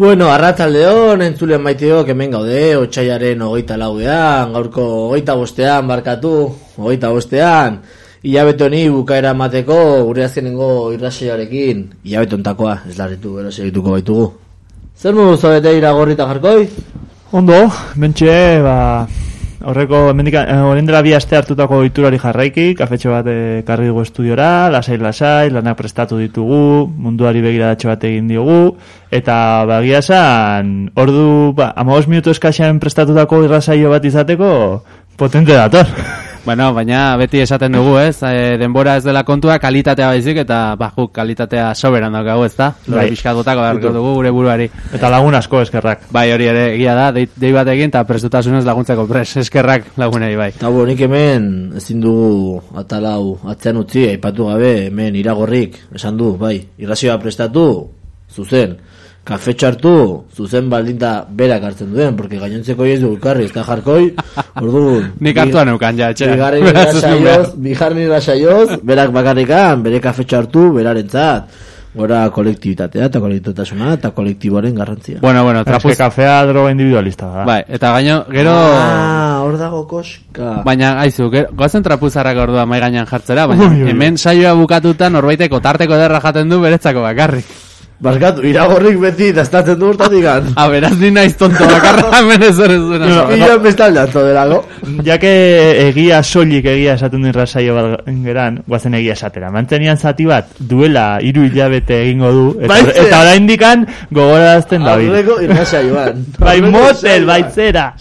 Bueno, arratsaldeon, entzulen maiteok hemen gaude, otsailaren 24ean, gaurko 25ean barkatu, 25ean, hilabete honi bukaera emateko gure azkenengo irratsaioarekin, hilabete hontakoa, ez larritu, gero segituko baitugu. Zer modu zaudete Iragorri eta Jarkoi? Ondo, mentxe, horreko orain dela 2 aste hartutako ohiturari jarraiki, kafetxo bat ekarri dugu estudiora, lasai, lanak prestatu ditugu, munduari begiratxo bat egin diogu, eta bagia esan, ordu 15 minutu eskaxean prestatutako irratsaio bat izateko, potente dator. Bueno, baina beti esaten dugu, ez? Denbora ez dela kontua, kalitatea baizik, eta kalitatea soberan daukagu, ez da? Lore pixkat botako beharko dugu gure buruari. Eta lagun asko eskerrak. Bai, hori ere, egia da, dei bat egin, eta prestutasunez laguntzeko eskerrak lagunei, bai. Eta nik hemen ezin dugu atalau atzean utzi, aipatu gabe, hemen Iragorrik, esan du, bai, irrazioa prestatu, zuzen. Kafetxo hartu, zuzen baldinta berak hartzen duen, porque gainontzeko ez du ikarri, ez da Jarkoi, orduan... Nik hartuan eukan, ja, etxera. Bigarren irratsaioz, berak bakarrikan, bere kafetxo hartu, berarentzat. Gora kolektibitatea eta kolektibotasuna eta kolektiboaren garrantzia. Bueno, trapuz... kafea droga individualista da. Bai, eta gero... hor dago koska. Baina, aizu, goazen trapuzarrak ordua mai gainean jartzera, baina hemen saioa bukatuta norbaiteko tarteko ederra jaten du beretzako bakarrik. Barkatu, Iragorrik beti daztatzen du urtatik gan. Beraz ni naiz tonto bakarra hemen ez hori zuena. Io bestaldato delago. Ja que egia soilik egia esaten duen rasaio bat geran, guazen egia esatera. Mantenian zati bat duela 3 hilabete egingo du, eta oraindikan gogorazten da. Aurreko irrasaioan. Bai motel, baitzera.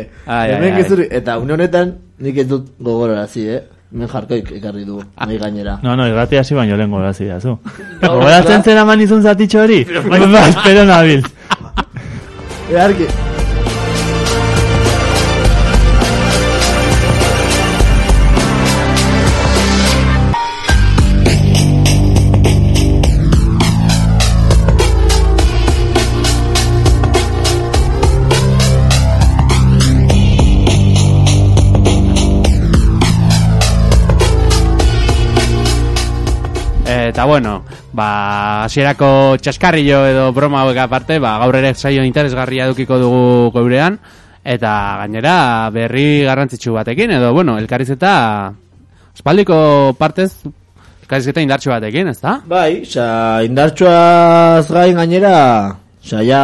Eta une honetan nik ez dut gogorarazi, Men Jarkoik ekarri du, nahi gainera. No, irratia hasi baino lehen gogorazi da, zu. Gogoratzen zen aman izun zatitxo hori? Espero nabil. Earki. Eta bueno, hasierako txaskarrillo edo broma hauek aparte, gaur ere saio interesgarria edukiko dugu geurean, eta gainera berri garrantzitsu batekin, edo bueno, elkarrizketa espaldiko partez elkarrizketa indartsu batekin, ez da? Bai, indartsuaz gain gainera, ja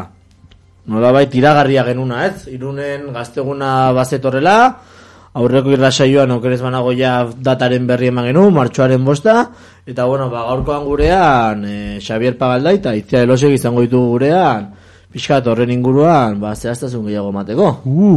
nolabait iragarria genuna, ez? Irunen gazteguna bazetorrela, aurreko irratsaioan okerez banago ja dataren berri eman genu, martxoaren 5, eta bueno, gaurkoan gurean Xavier Pagalda eta Itzia Elosek izango ditugu gurean, pixkat horren inguruan, zehaztasun gehiago emateko.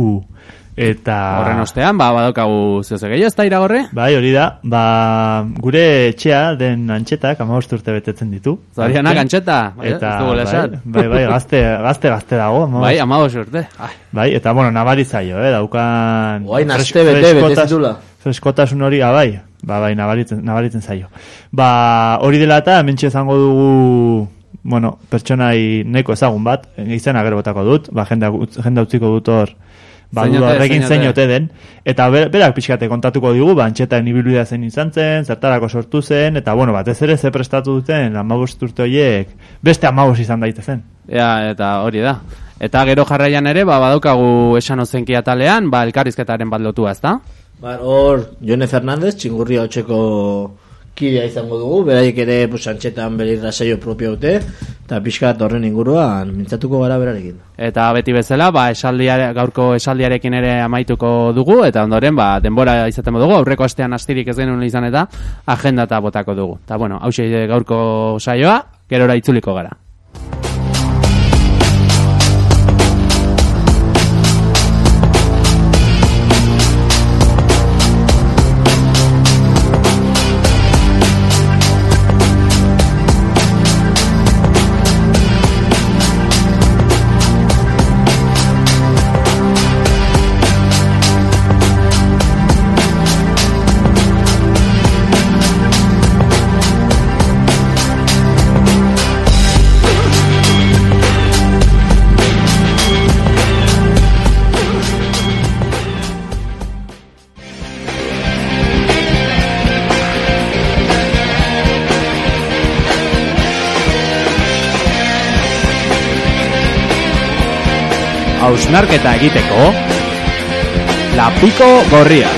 Eta... Horren ostean, badaukagu zehose gehiago, ez da Iragorri? Bai, hori da, gure etxea den Antxetak 15 urte betetzen ditu. Zorianak Antxeta, eta bai, gazte dago. Bai, 15 urte. Bai, eta bueno, nabaritzaio, daukan... Oain aste betezitula. Freskotasun hori, bai, nabaritzen zaio. Hori dela eta, hementxe izango dugu, bueno, pertsonai neko ezagun bat, izena gero botako dut, jende utziko dut hor, horrekin zeinote den, eta berak pixkate kontatuko digu, Antxetaen ibilbidea zen izan zen, zertarako sortu zen, eta bueno, batez ere ze prestatu duten 15 urte horiek, beste 15 izan daitezen. Eta hori da. Eta gero jarraian ere, badaukagu esan ozenki atalean, elkarrizketaren bat lotua, ez da? Hor, Jone Fernandez, Txingurria hotxeko kidea izango dugu, beraik ere Antxetan bere irratsaio propio dute, eta pixkat horren inguruan mintzatuko gara berarekin. Eta beti bezala, gaurko esaldiarekin ere amaituko dugu, eta ondoren denbora izaten dugu, aurreko astean astirik ez genuen izan eta agenda eta botako dugu. Eta bueno, hauxe gaurko saioa, gerora itzuliko gara. hausnarketa egiteko Lapiko Gorria.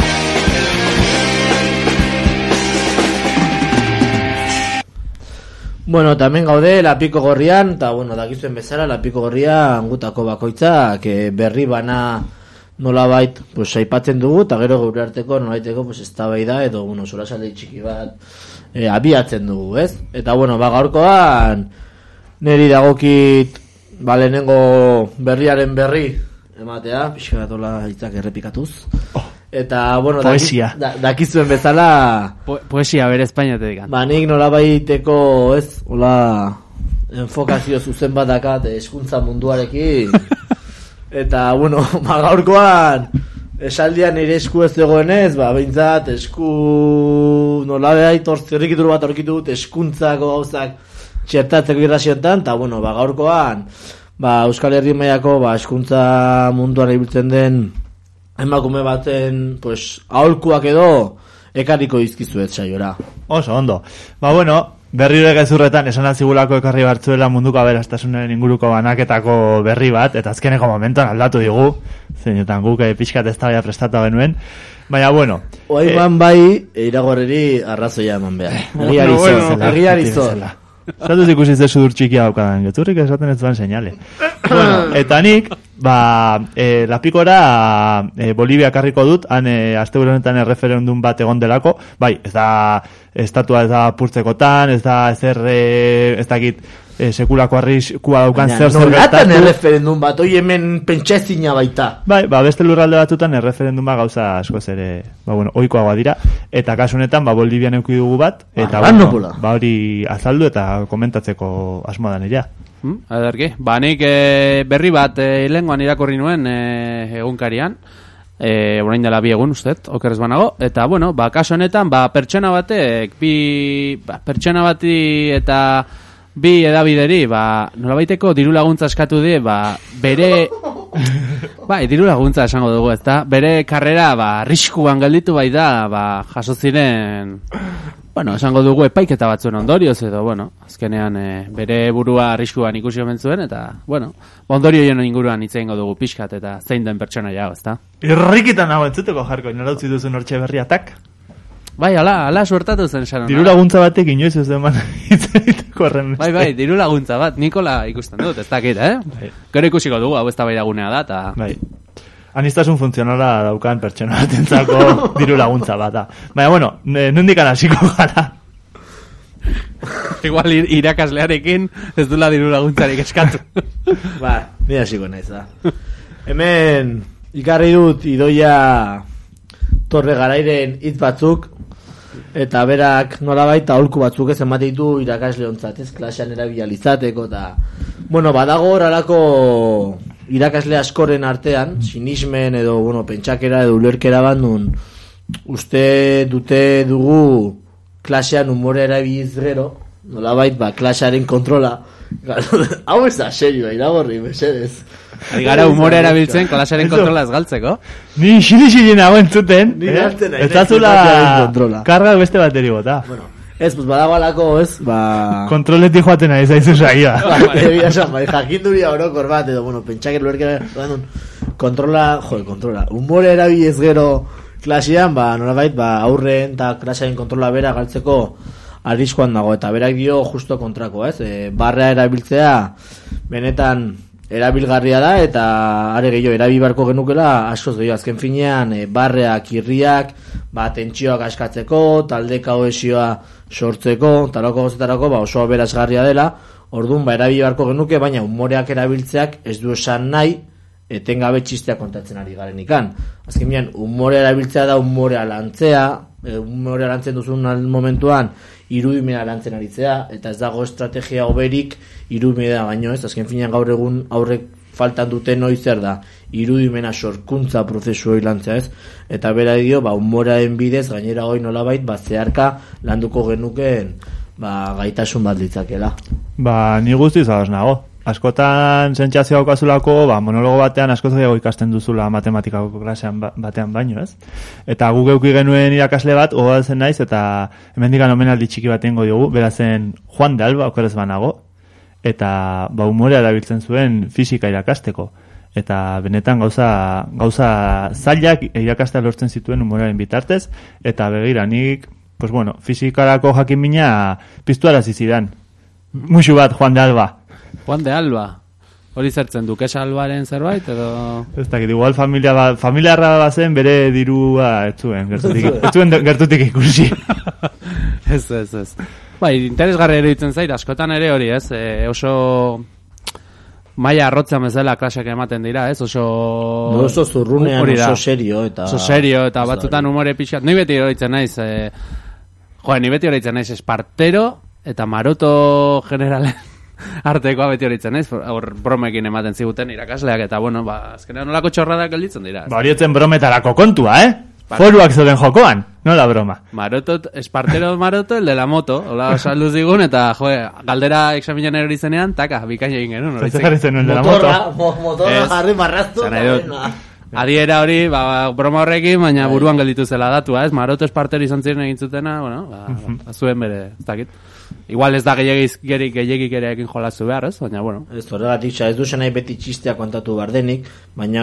Bueno, tamen gaude Lapiko Gorrian, eta bueno, dakizuen bezala Lapiko Gorria angutako bakoitzak berri bana nolabait pues aipatzen dugu, eta gero gure arteko nolabaiteko pues eztabaida edo bueno, solasaldi txiki bat abiatzen dugu, ez? Eta bueno, gaurkoan neri dagokit lehenengo berriaren berri ematea, pixka gatola hitzak errepikatuz. Eta, bueno, poesia. Dakizuen bezala poesia bere Espainiatetik. Nik nolabaiteko, ez, hola enfokazio zuzen bat dakat hezkuntza munduarekin. Eta, bueno, gaurkoan esaldian nire esku ez zegoenez, behintzat esku nolabait zerrikitur bat aurkitu dut hezkuntzako gauzak txertatzeko irrazioetan, eta, bueno, gaurkoan Euskal Herri mailako hezkuntza munduan ibiltzen den emakume baten, pues, aholkuak edo ekarriko izkizuet saiora. Oso, ondo. Bueno, berriro gezurretan esan atzigulako ekarri bartzuela munduko aberastasunaren inguruko banaketako berri bat, eta azkeneko momentuan aldatu digu, zeinetan guk pixkat ez da prestatu genuen, baina, bueno. Oaiman bai, iragorreri arrazoia eman behar. Egiarizor. Zatuz ikusi zezu dur txikia daukadan, gezurrik esaten ez duan seinale. Bueno, eta nik, Lapikora Bolivia karriko dut, han asteburu honetan erreferendum bat egon delako, bai, ez da estatua ez da purtzekotan, ez da ez dakit sekulako arriskua daukan zer gertatu. Erreferendum bat, hoi hemen pentsezina baita. Bai, beste lurralde batutan erreferenduma gauza askoz ere, ohikoagoa dira, eta kasu honetan Bolivian eduki dugu bat, eta hori azaldu eta komentatzeko asmodan ira. Adarki, nik berri bat lehengoan irakorri nuen egunkarian, orain dela 2 egun ustez, okerrez banago, eta bueno, kasu honetan pertsona batek pertsona bati eta bi edabideri nolabaiteko diru laguntza eskatu die bere diru laguntza esango dugu, ezta? Bere karrera arriskuan gelditu bai da jaso ziren esango dugu epaiketa batzuen ondorioz edo azkenean bere burua arriskuan ikusi omen zuen eta ondorio joan inguruan hitz egingo dugu pixkat eta zein den pertsona jau, ezta? Irrikitan hau entzuteko jarko, nola utzi duzun hortxe berriatak? Bai, ala suertatu zen Sharon. Diru laguntza batek inoiz ez deman hitzeteko horren. Bai, diru laguntza bat, Nikola ikusten dut, ez dakit, Bai. Gero ikusiko dugu, hau ez da gunea da, eta... Bai. Anistasun funtzionala daukan pertsona batentzako diru laguntza bat da. Baina, nondikan hasiko gara. Igual irakaslearekin ez dula diru laguntzarik eskatu. Ni hasiko naiz da. Hemen ikarri dut Idoia Torre Garairen hitz batzuk, eta berak nolabait aholku batzuk ez ematen ditu irakasleontzat, ez klasean erabilizateko eta badago horrelako irakasle askoren artean, sinismen edo pentsakera edo ulerkera bandun uste dute dugu klasean umorea erabiliz gero, nolabait klasearen kontrola. Hau ez da serioa, iragorri, mesedez. Gara umorea erabiltzen klasearen kontrola ez galtzeko. Ni xili nago entzuten, ez da zula karga beste bateri bota. Ez, badago alako, ez, kontroletik joaten ari zaizu saia. Jakinduria orokor bat, edo, pentsaker luerkera, kontrola, umorea erabiliz gero klasean, nolabait, aurren eta klasearen kontrola bera galtzeko arriskuan dago, eta berak dio justo kontrako, ez? Barrea erabiltzea benetan erabilgarria da, eta are gehiago erabilbarko genukela askoz gehiago, azken finean barreak, irriak, tentsioak askatzeko, talde kohesioa sortzeko, talako gozetarako oso aberasgarria dela, orduan erabilbarko genuke, baina umoreak erabiltzeak ez du esan nahi etengabe txistea kontatzen ari garenikan. Azken finean, umorea erabiltzea da umorea lantzea, umorea lantzen duzun momentuan irudimena lantzen aritzea, eta ez dago estrategia hoberik irudimena baino, ez? Azken finean gaur egun aurrek faltan duten zer da irudimena sorkuntza prozesu hori lantzea, ez? Eta bera dio, umorearen bidez gainera hori nolabait zeharka landuko genukeen gaitasun bat litzakela. Ni guztiz ados nago. Askotan sentsazio daukazulako, monologo batean askoz gehiago ikasten duzula matematikako klasean batean baino, ez? Eta guk euki genuen irakasle bat, gogoratzen naiz, eta hemendikan omenaldi txiki bat egingo diogu, berazen Juan de Alba, okerez banago, eta umorea erabiltzen zuen fisika irakasteko. eta benetan gauza zailak irakastea lortzen zituen humoraren bitartez, eta begira nik, pues bueno, fizikarako jakin mina piztuarazi zidan. Muxu bat, Juan de Alba. Juan de Alba. Hori zertzen du, Kesa Albaren zerbait, edo... Ez dakit, igual familia arra bazen bere dirua ez zuen gertutik ikusi. Ez. Bai, interesgarri ere ditzen zaira, askotan ere hori, ez? Oso... maila arrotzen bezala klaseak ematen dira, ez? Oso zurrunean, oso serio, eta batzutan humore pixat. Ni beti horretzen naiz, Espartero eta Maroto generalen artekoa beti horretzen naiz, hor bromekin ematen ziguten irakasleak, eta bueno, azkenean nolako txorradak gelditzen dira. Horietzen brometarako kontua, Foruak zoden jokoan, nola broma. Espartero Maroto, el de la moto, hola saldu zigun, eta galdera examinan erori zenean, taka, bikaina egin genuen. Zaitzen jarri zenuen de la moto. Motorra jarri marraztu. Adiera hori, broma horrekin, baina buruan gelditu zela datua, ez? Maroto Espartero izan ziren egin zutena, azuen bere, ez dakit. Igual ez da gehiagik ere ekin jolazu behar, ez? Baina, bueno. Ez horregatik, ez duzen nahi beti txistea kontatu bardenik, baina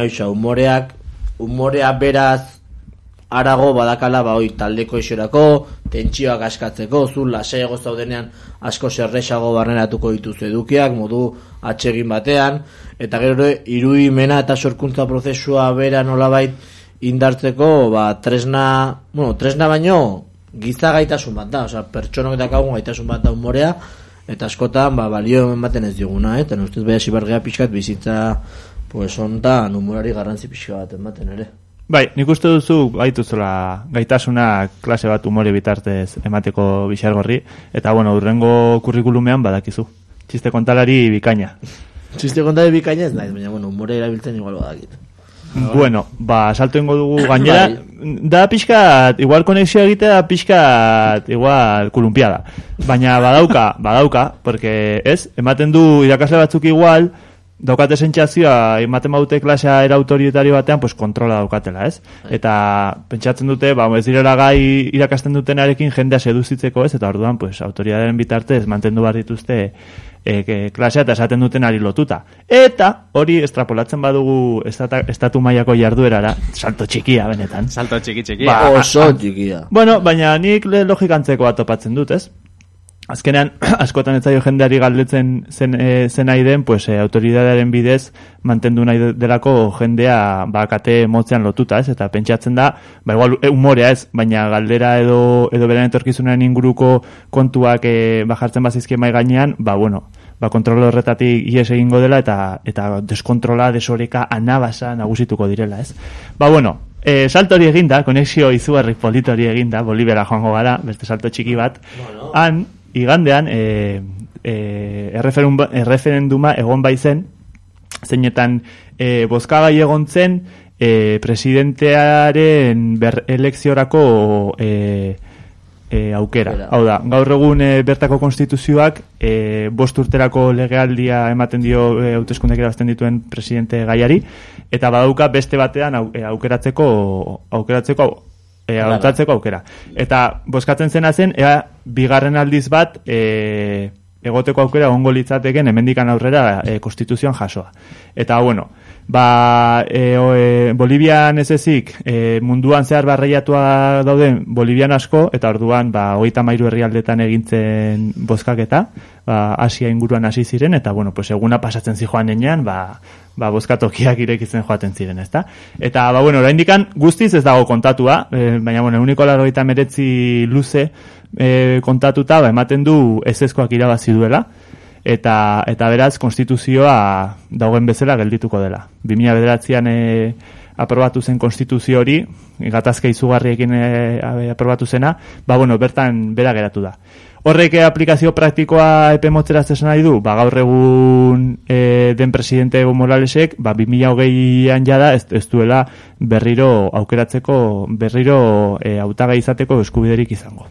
humorea beraz arago badakala taldeko isorako, tentsioak askatzeko, zu lasaiago zaudenean asko zerrexago barneratuko dituzu edukiak, modu atsegin batean, eta gero irudimena eta sorkuntza prozesua bera nolabait indartzeko, tresna baino giza gaitasun bat da, pertsonok dakagun gaitasun bat da humorea, eta askotan balio ematen ez diguna, eta ustez beha sibargea pixkat bizitza hontan humorari garrantzi pixka bat ematen ere. Bai, nik uste duzu gaituzela gaitasuna klase bat humore bitartez emateko bixargorri, eta urrengo kurrikulumean badakizu. Txiste kontalari bikaina. Txiste kontalari bikaina ez naiz, baina humore erabiltzen igual badakit. Bueno, salto ingo dugu gainera, da pixkat, igual konexioa egitea da pixkat, igual kolumpiada. Baina badauka, porque ematen du irakasle batzuk igual, daukate sentsazioa, ematen baute klasea era autoritario batean, kontrola daukatela, ez? Eta pentsatzen dute, ez direla gai irakasten dutenarekin jendea seduzitzeko, ez? Eta orduan, autoridadeen bitartez mantendu behar dituzte klasea eta esaten dutenari lotuta. Eta hori estrapolatzen badugu estatu mailako jarduerara, salto txikia, benetan. Salto txiki. Oso txikia. Bueno, baina nik logikantzeko topatzen dut, ez? Azkenean, askotan ez zaio jendeari galdetzen zen nahi den, autoridadearen bidez mantendu nahi delako jendea kate motzean lotuta, ez? Eta pentsatzen da, igual humorea ez, baina galdera edo beren etorkizunen inguruko kontuak jartzen bazizkien mai gainean, kontrol horretatik ies egingo dela eta deskontrola, desoreka, anabasa nagusituko direla, ez? Salto hori eginda, konexio izugarri polito hori eginda, Bolivera joango gara, beste salto txiki bat, han, igandean erreferenduma egon baizen, zeinetan bozkagai egon zen presidentearen elekziorako aukera. Hau da, gaur egun bertako konstituzioak 5 urterako legealdia ematen dio hauteskundek irabazten dituen presidente gaiari, eta badauka beste batean aukeratzeko aukera. Eta bozkatzen zena zen, bigarren aldiz bat egoteko aukera ongo litzateken hemendikan aurrera konstituzioan jasoa. Eta Bolivian ez ezik munduan zehar barreiatua dauden Bolivian asko, eta orduan 33 herrialdetan egintzen bozkaketa, Asia inguruan hasi ziren, eta eguna pasatzen zijoan enean, bozkatokiak irekitzen joaten ziren, ezta? Eta oraindikan guztiz ez dago kontatua, baina 189 luze kontatuta ematen du ezezkoak irabazi duela, eta beraz konstituzioa dagoen bezala geldituko dela. 2009an aprobatu zen konstituzio hori, gatazka izugarriekin aprobatu zena, bertan bera geratu da. Horrek aplikazio praktikoa epe motzeraz esan nahi du, gaur egun den presidente Evo Moralesek, 2020an jada ez duela berriro aukeratzeko, berriro hautagai izateko eskubiderik izango.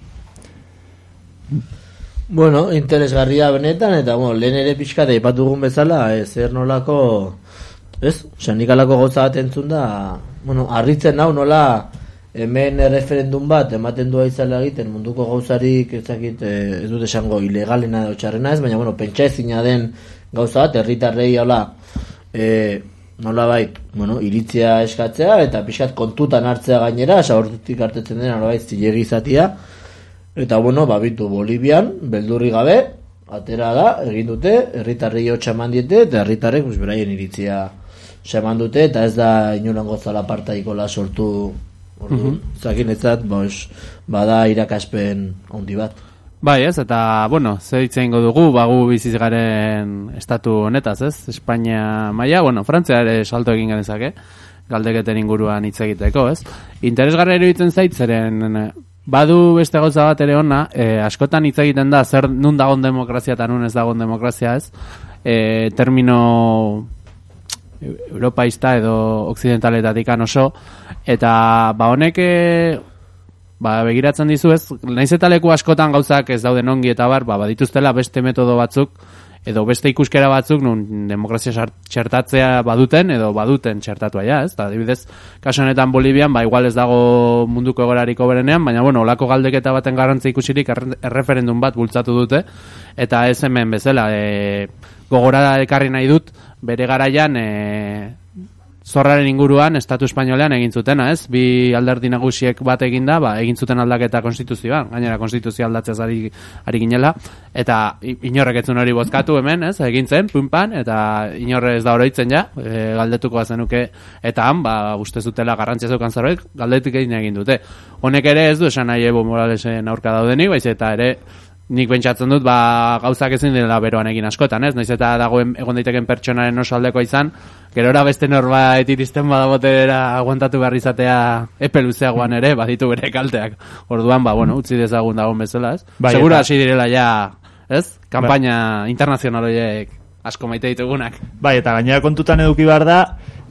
Interesgarria benetan, eta lehen ere pixka aipatu dugun bezala, zer nolako, nik alako gauza bat entzun da, harritzen nau nola hemen referendum bat ematen du aizala egiten munduko gauzarik ez dut esango ilegalena edo txarrena ez, baina pentsa ezina den gauza bat, herritarrei nolabait, bueno, iritzia eskatzea eta pixkat kontutan hartzea gainera, hortik hartetzen dena nolabait zilegi izatea. Eta bueno, babitu Bolivian, beldurri gabe, atera da, egin dute, herritarrei hotxa eman diete, eta herritarrek beraien iritzia eman dute, eta ez da inolango zalapartaikola sortu, zakinetzat, bada irakaspen handi bat. Bai, ez, eta, bueno, zer hitz egingo dugu, bagu biziz garen estatu honetaz, ez? Espainia maila, bueno, Frantzia ere salto egin genezake, galdeketen inguruan hitz egiteko, ez? Interesgarra iruditzen zait, zeren badu beste gauza bat ere ona, askotan hitz egiten da, zer nun dagon demokrazia eta nun ez dagon demokrazia, ez? Termino europaista edo occidentaletatik oso, eta honek begiratzen dizu ez, naiz eta leku askotan gauzak ez dauden ongi eta badituztela beste metodo batzuk edo beste ikuskera batzuk nun demokrazia txertatzea baduten edo baduten txertatua ja, ez? Adibidez, kasu honetan Bolivian, igual ez dago munduko egorariko berenean, baina bueno, olako galdeketa baten garrantzi ikusirik erreferendum bat bultzatu dute, eta ez hemen bezala, gogora ekarri nahi dut, bere garaian zorraren inguruan estatu espainolean egin zutena, ez? Bi alderdi nagusiek bat eginda, egin zuten aldaketa konstituzioan, gainera konstituzioa aldatzeaz ari ginela, eta inorrek etzun hori bozkatu hemen, ez? Egin zen, pumpan, eta inorre ez da oroitzen ja, galdetuko bazenuke, eta han, uste zutela garrantzia zeukan zerbait, galdetik egin dute. Honek ere ez du esan nahi Evo Moralesen aurka daudenik, baiz eta ere nik pentsatzen dut, gauzak ezin dela beroan egin askotan, ez? Naiz eta dagoen egon daiteken pertsonaren oso aldekoa izan, gerora beste norbait iristen badabotera aguantatu behar izatea epe luzeagoan ere, baditu bere kalteak. Orduan, bueno, utzi dezagun dagoen bezala, ez? Segura hasi direla ja, ez? Kampaina internazional horiek asko maite ditugunak. Bai, eta gainera kontutan eduki behar da,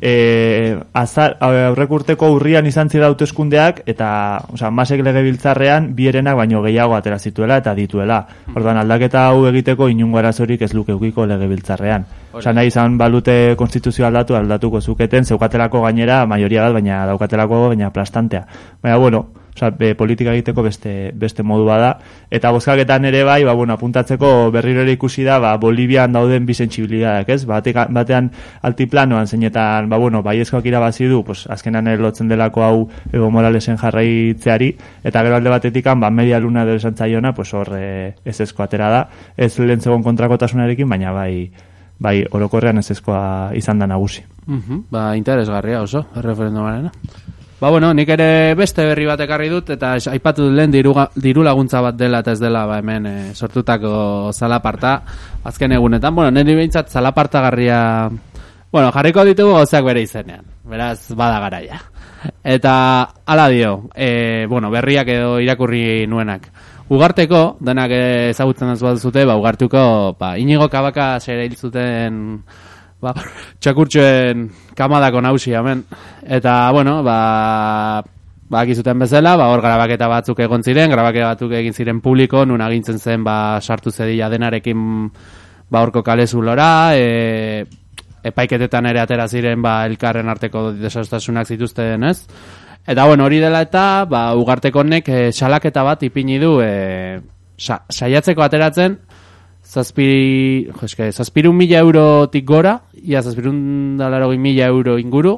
aurrek urteko urrian izan zira hauteskundeak eta Masek legebiltzarrean bierenak baino gehiago atera zituela eta dituela. Orduan aldaketa hau egiteko inungo arazorik ez luke ukiko legebiltzarrean. Nahi izan balute konstituzioa aldatuko zuketen, zeukatelako gainera majoria bat, baina daukatelako baina aplastantea. Baina bueno, politika egiteko beste modu bada, eta bozkaketan ere bai, apuntatzeko berriro ere ikusi da, Bolivian dauden bizentzibilidadak, ez? Batean altiplanoan zeinetan, baiezkoak irabazi du, azkenan lotzen delako hau Evo Moralesen jarraitzeari, eta gero alde batetikan, media luna dela esan zaiona, hor ezezko atera da, ez lehen zegoen kontrakotasunarekin, baina bai orokorrean ezezkoa izan da nagusi. Interesgarria oso, referendumarena. Nik ere beste berri bat ekarri dut, eta aipatu lehen diru laguntza bat dela eta ez dela hemen sortutako zalaparta azken egunetan. Niri behintzat zalapartagarria jarriko ditugu gauzak bere izenean, beraz bada garaia. Eta hala dio, berriak edo irakurri nuenak. Ugarteko, denak ezagutzen ez bat zute, Ugartuko Inigo Kabaka zera hil zuten txakurtxoen kamadako nausi hemen. Eta, akizuten bezala, hor grabaketa batzuk egon ziren, grabaketa batzuk egin ziren publiko, nun agintzen zen, sartu zedila denarekin horko kalezulora, epaiketetan ere atera ziren, elkarren arteko desastasunak zituzten, ez? Eta, hori dela eta, Ugarteko honek salaketa bat ipini du, saiatzeko ateratzen, 700.000 eurotik gora, ia 780.000 euro inguru,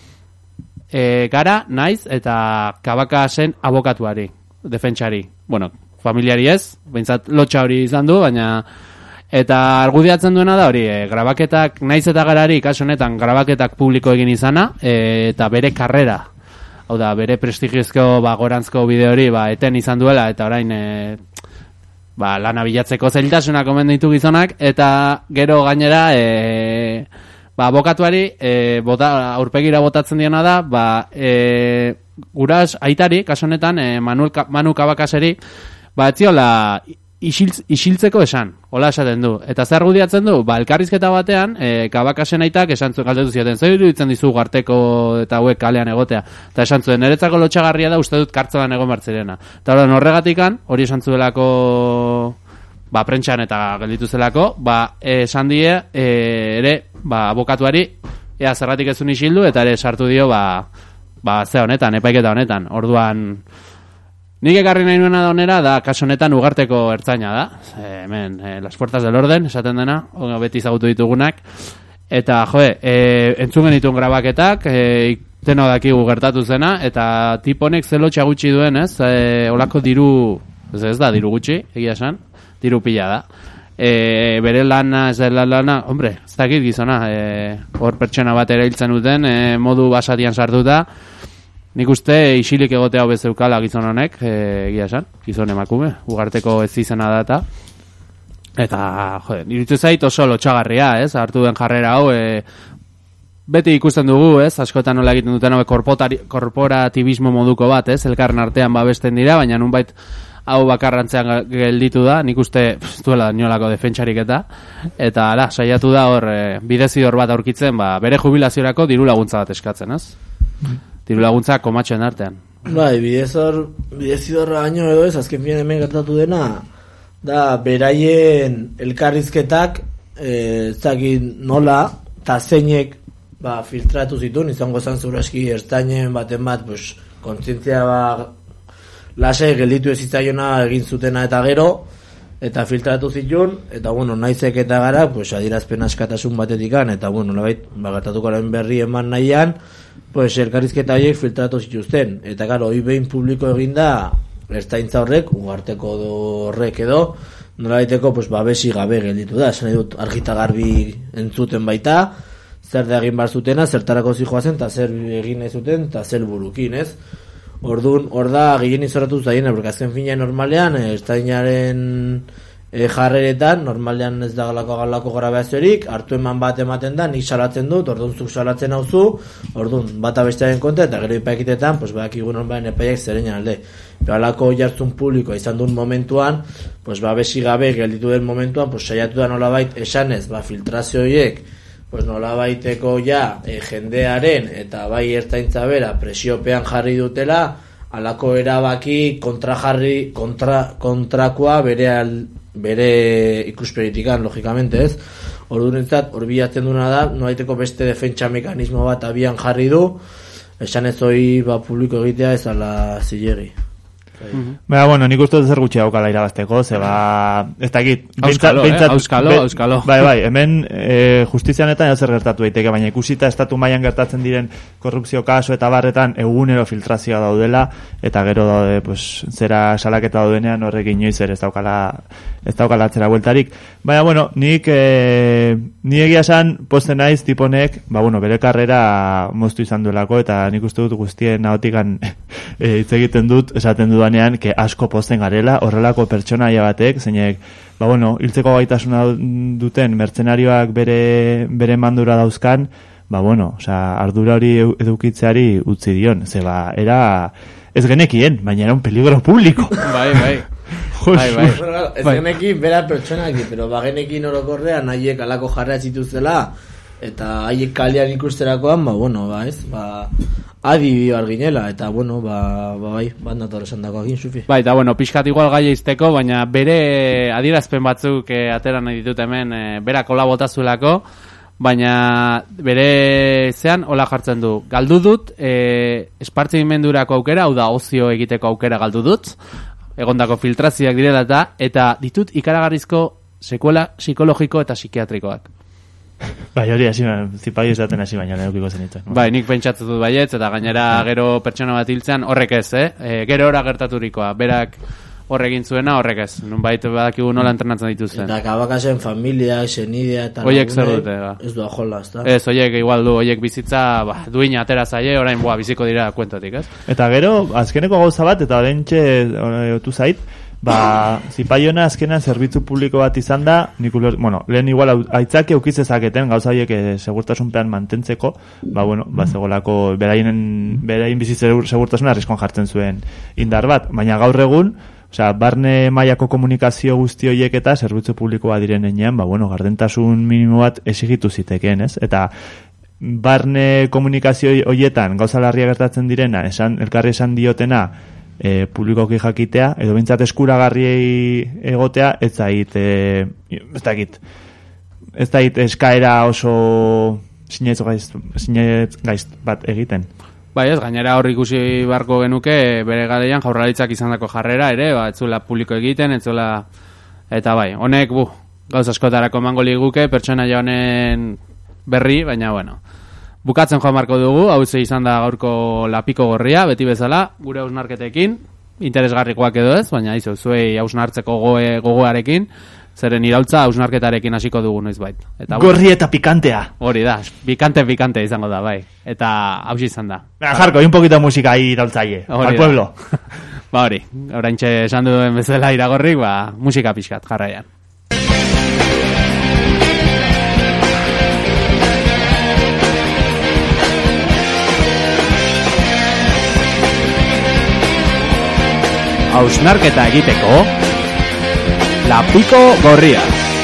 gara, naiz, eta Kabakasen abokatuari, defentsari. Familiari ez, behintzat lotxa hori izan du, baina, eta argudiatzen duena da hori, grabaketak, naiz eta garari, kaso honetan, grabaketak publiko egin izana, eta bere karrera, hau da, bere prestigiozko, gorantzko bideo hori, eten izan duela, eta orain, lana bilatzeko zailtasunak omen ditu gizonak, eta gero gainera abokatuari aurpegira botatzen diona da, guras aitari, kaso honetan Manu Kabakaseri, etziola isiltzeko esan, hola esaten du. Eta zer argudiatzen du? Elkarrizketa batean, Kabakasen aitak esan zuen galdetu zioten, zer iruditzen dizu Ugarteko eta hauek kalean egotea. Eta esan zuen, niretzako lotxagarria da uste dut kartzelan egon bertzerena. Eta horregatikan, hori esan zuelako prentxan eta gelditu zelako, esan die ere abokatuari, ea zerratik ezun isildu, eta ere sartu dio ze honetan, epaiketa honetan. Orduan, nik ekarri nahi nuena da honera, da kaso honetan Ugarteko ertzaina da. Hemen, las puertas del orden, esaten dena, beti izagutu ditugunak. Eta, entzun genituen grabaketak, teno dakigu gertatu zena, eta tip honek zelotxa gutxi duen, ez? Olako diru, ez da, diru gutxi, egia esan, diru pila da. Bere lana, ez dela lana, hombre, ez dakit gizona, hor pertsona bat ere hiltzen duten, modu basatian sartuta, nik uste isilik egotea hobezeukala gizon honek, egia esan, gizon emakume, ugarteko ez izena data. Eta, iruditu zait oso lotxagarria, ez? Hartu den jarrera hau, beti ikusten dugu, ez? Askotan nola egiten duten hau korporatibismo moduko bat, ez? Elkarren artean babesten dira, baina nunbait hau bakarrantzean gelditu da, nik uste duela niolako defentsarik eta ala, saiatu da hor bidezidor bat aurkitzen, bere jubilaziorako diru laguntza bat eskatzen, ez? Diru laguntza komatxoen artean. Bai, bidezidorra baino edo ez, azken finean hemen gertatu dena, da beraien elkarrizketak ezagin nola eta zeinek filtratu zituen, izango zan zuraski ertainen baten bat kontzientzia lasai gelditu ez itzaiona egin zutena eta gero eta filtratu zituen eta naizek eta gara adierazpen askatasun batetikan eta nolabait gertatukoaren berri eman nahian elkarrizketa horiek filtratu zituzten eta gero hori behin publiko eginda ertzaintza horrek, ugarteko horrek edo, nolabaiteko babesi gabe gelditu da, esan dut argita garbi entzuten baita, zer da egin bar zutena, zertarako zijoazen, eta zer egin ez zuten, eta zer burukin, ez? Orduan, hor da, gehien izoratu zaien, porque azken fina normalean, ertzainaren jarreretan, normalean ez da galako grabaziorik, hartu eman bat ematen da, nik salatzen dut, orduan zuk salatzen hauzu, orduan bata bestearen konta, eta gero ipaikitetan, bakigu normalen epaiak zeren alde. Alako jartzun publikoa izan duen momentuan, babesi gabe gelditu den momentuan, saiatu da nolabait esanez, filtrazio horiek, nolabaiteko jendearen, eta bai ertzaintza bera, presiopean jarri dutela, alako erabaki kontrakoa bere ikusperitikan, logikamente ez. Ordurentzat, hor bilatzen duna da, nolaiteko beste defentsa mekanismo bat abian jarri du, esan ez hori publiko egitea ez ala zilegi. Baina, nik uste zer gutxi daukala irabazteko, ez dakit. Auskalo. Bai, hemen justizianetan zer gertatu daiteke, baina ikusita estatu mailan gertatzen diren korrupzio kaso eta barretan egunero filtrazioa daudela, eta gero daude, zera salaketa daudenean horrek inoiz ere ez daukala atzera bueltarik. Baina, nik egia esan posten naiz tiponek, bere karrera moztu izan duelako, eta nik uste dut guztien ahotikan hitz egiten dut, esaten dudanean, que asko posten garela, horrelako pertsonaia batek, zeinek, hiltzeko gaitasuna duten mertzenarioak bere mandura dauzkan, ardura hori edukitzeari utzi dion, era ez genekien, baina era un peligro público. Bai. Ez genekien bera pertsonak, pero bagenekin orokorrean nahiek alako jarra zituzela, eta haiek kalean ikusterakoan, adi arginela, eta bai, bat nator esan dako agin, Sufi. Bai, eta pixkat igual gai izteko, baina bere adierazpen batzuk atera nahi ditut hemen, bera kola botazulako, baina bere zean hola jartzen du. Galdu dut, espartzimendurako aukera, hau da ozio egiteko aukera galdu dut, egondako filtrazioak direla eta ditut ikaragarrizko sekuela psikologiko eta psikiatrikoak. Bai, hori zipai esaten hasi baina neukiko zenitzen. Bai, nik pentsatzen dut baietz, eta gainera gero pertsona bat hiltzean horrek ez, gero ora gertaturikoa, berak horregin zuena horrek ez, nunbait badakigu nola entrenatzen dituzten. Eta kabakasen familia, senidea eta oiek zer dute, ez du ajola, ez da? Ez, oiek igual du, oiek bizitza duina atera zaie, orain biziko dira kuentotik, ez? Eta gero, azkeneko gauza bat, eta orentxe otu zait, zipaiona azkenan zerbitzu publiko bat izan da, lehen igual aitzaki eukiz ezaketen gauza horiek segurtasunpean mantentzeko, zegolako berain bizi segurtasuna arriskon jartzen zuen indar bat, baina gaur egun, barne mailako komunikazio guzti horiek eta zerbitzu publikoa diren enean, gardentasun minimo bat exigitu zitekeen, ez? Eta barne komunikazio horietan gauza larria gertatzen direna, elkarri esan diotena, publikoki jakitea, edo bintzat eskuragarri egotea, ez dait eskaera oso sinetz gaizt bat egiten. Bai ez, gainera hor ikusi beharko genuke bere garaian Jaurlaritzak izandako jarrera ere, etzula publiko egiten, etzula eta bai, honek gauz askotarako emango liguke pertsonaia honen berri, baina, bueno. Bukatzen joan marko dugu, hau izan da gaurko lapiko gorria, beti bezala, gure hausnarketekin, interesgarrikoak edo ez, baina izo, zuei hausnartzeko gogoarekin, zeren iraultza hausnarketarekin hasiko dugu noizbait. Gorri eta pikantea. Hori da, pikante izango da, bai. Eta hausi izan da. Jarko, un poquito de música ahí iraultzaile, al pueblo. Ba hori, oraintxe esan duen bezala iragorrik, ba, musika pixkat, jarraian. Hausnarketa egiteko Lapiko Gorria.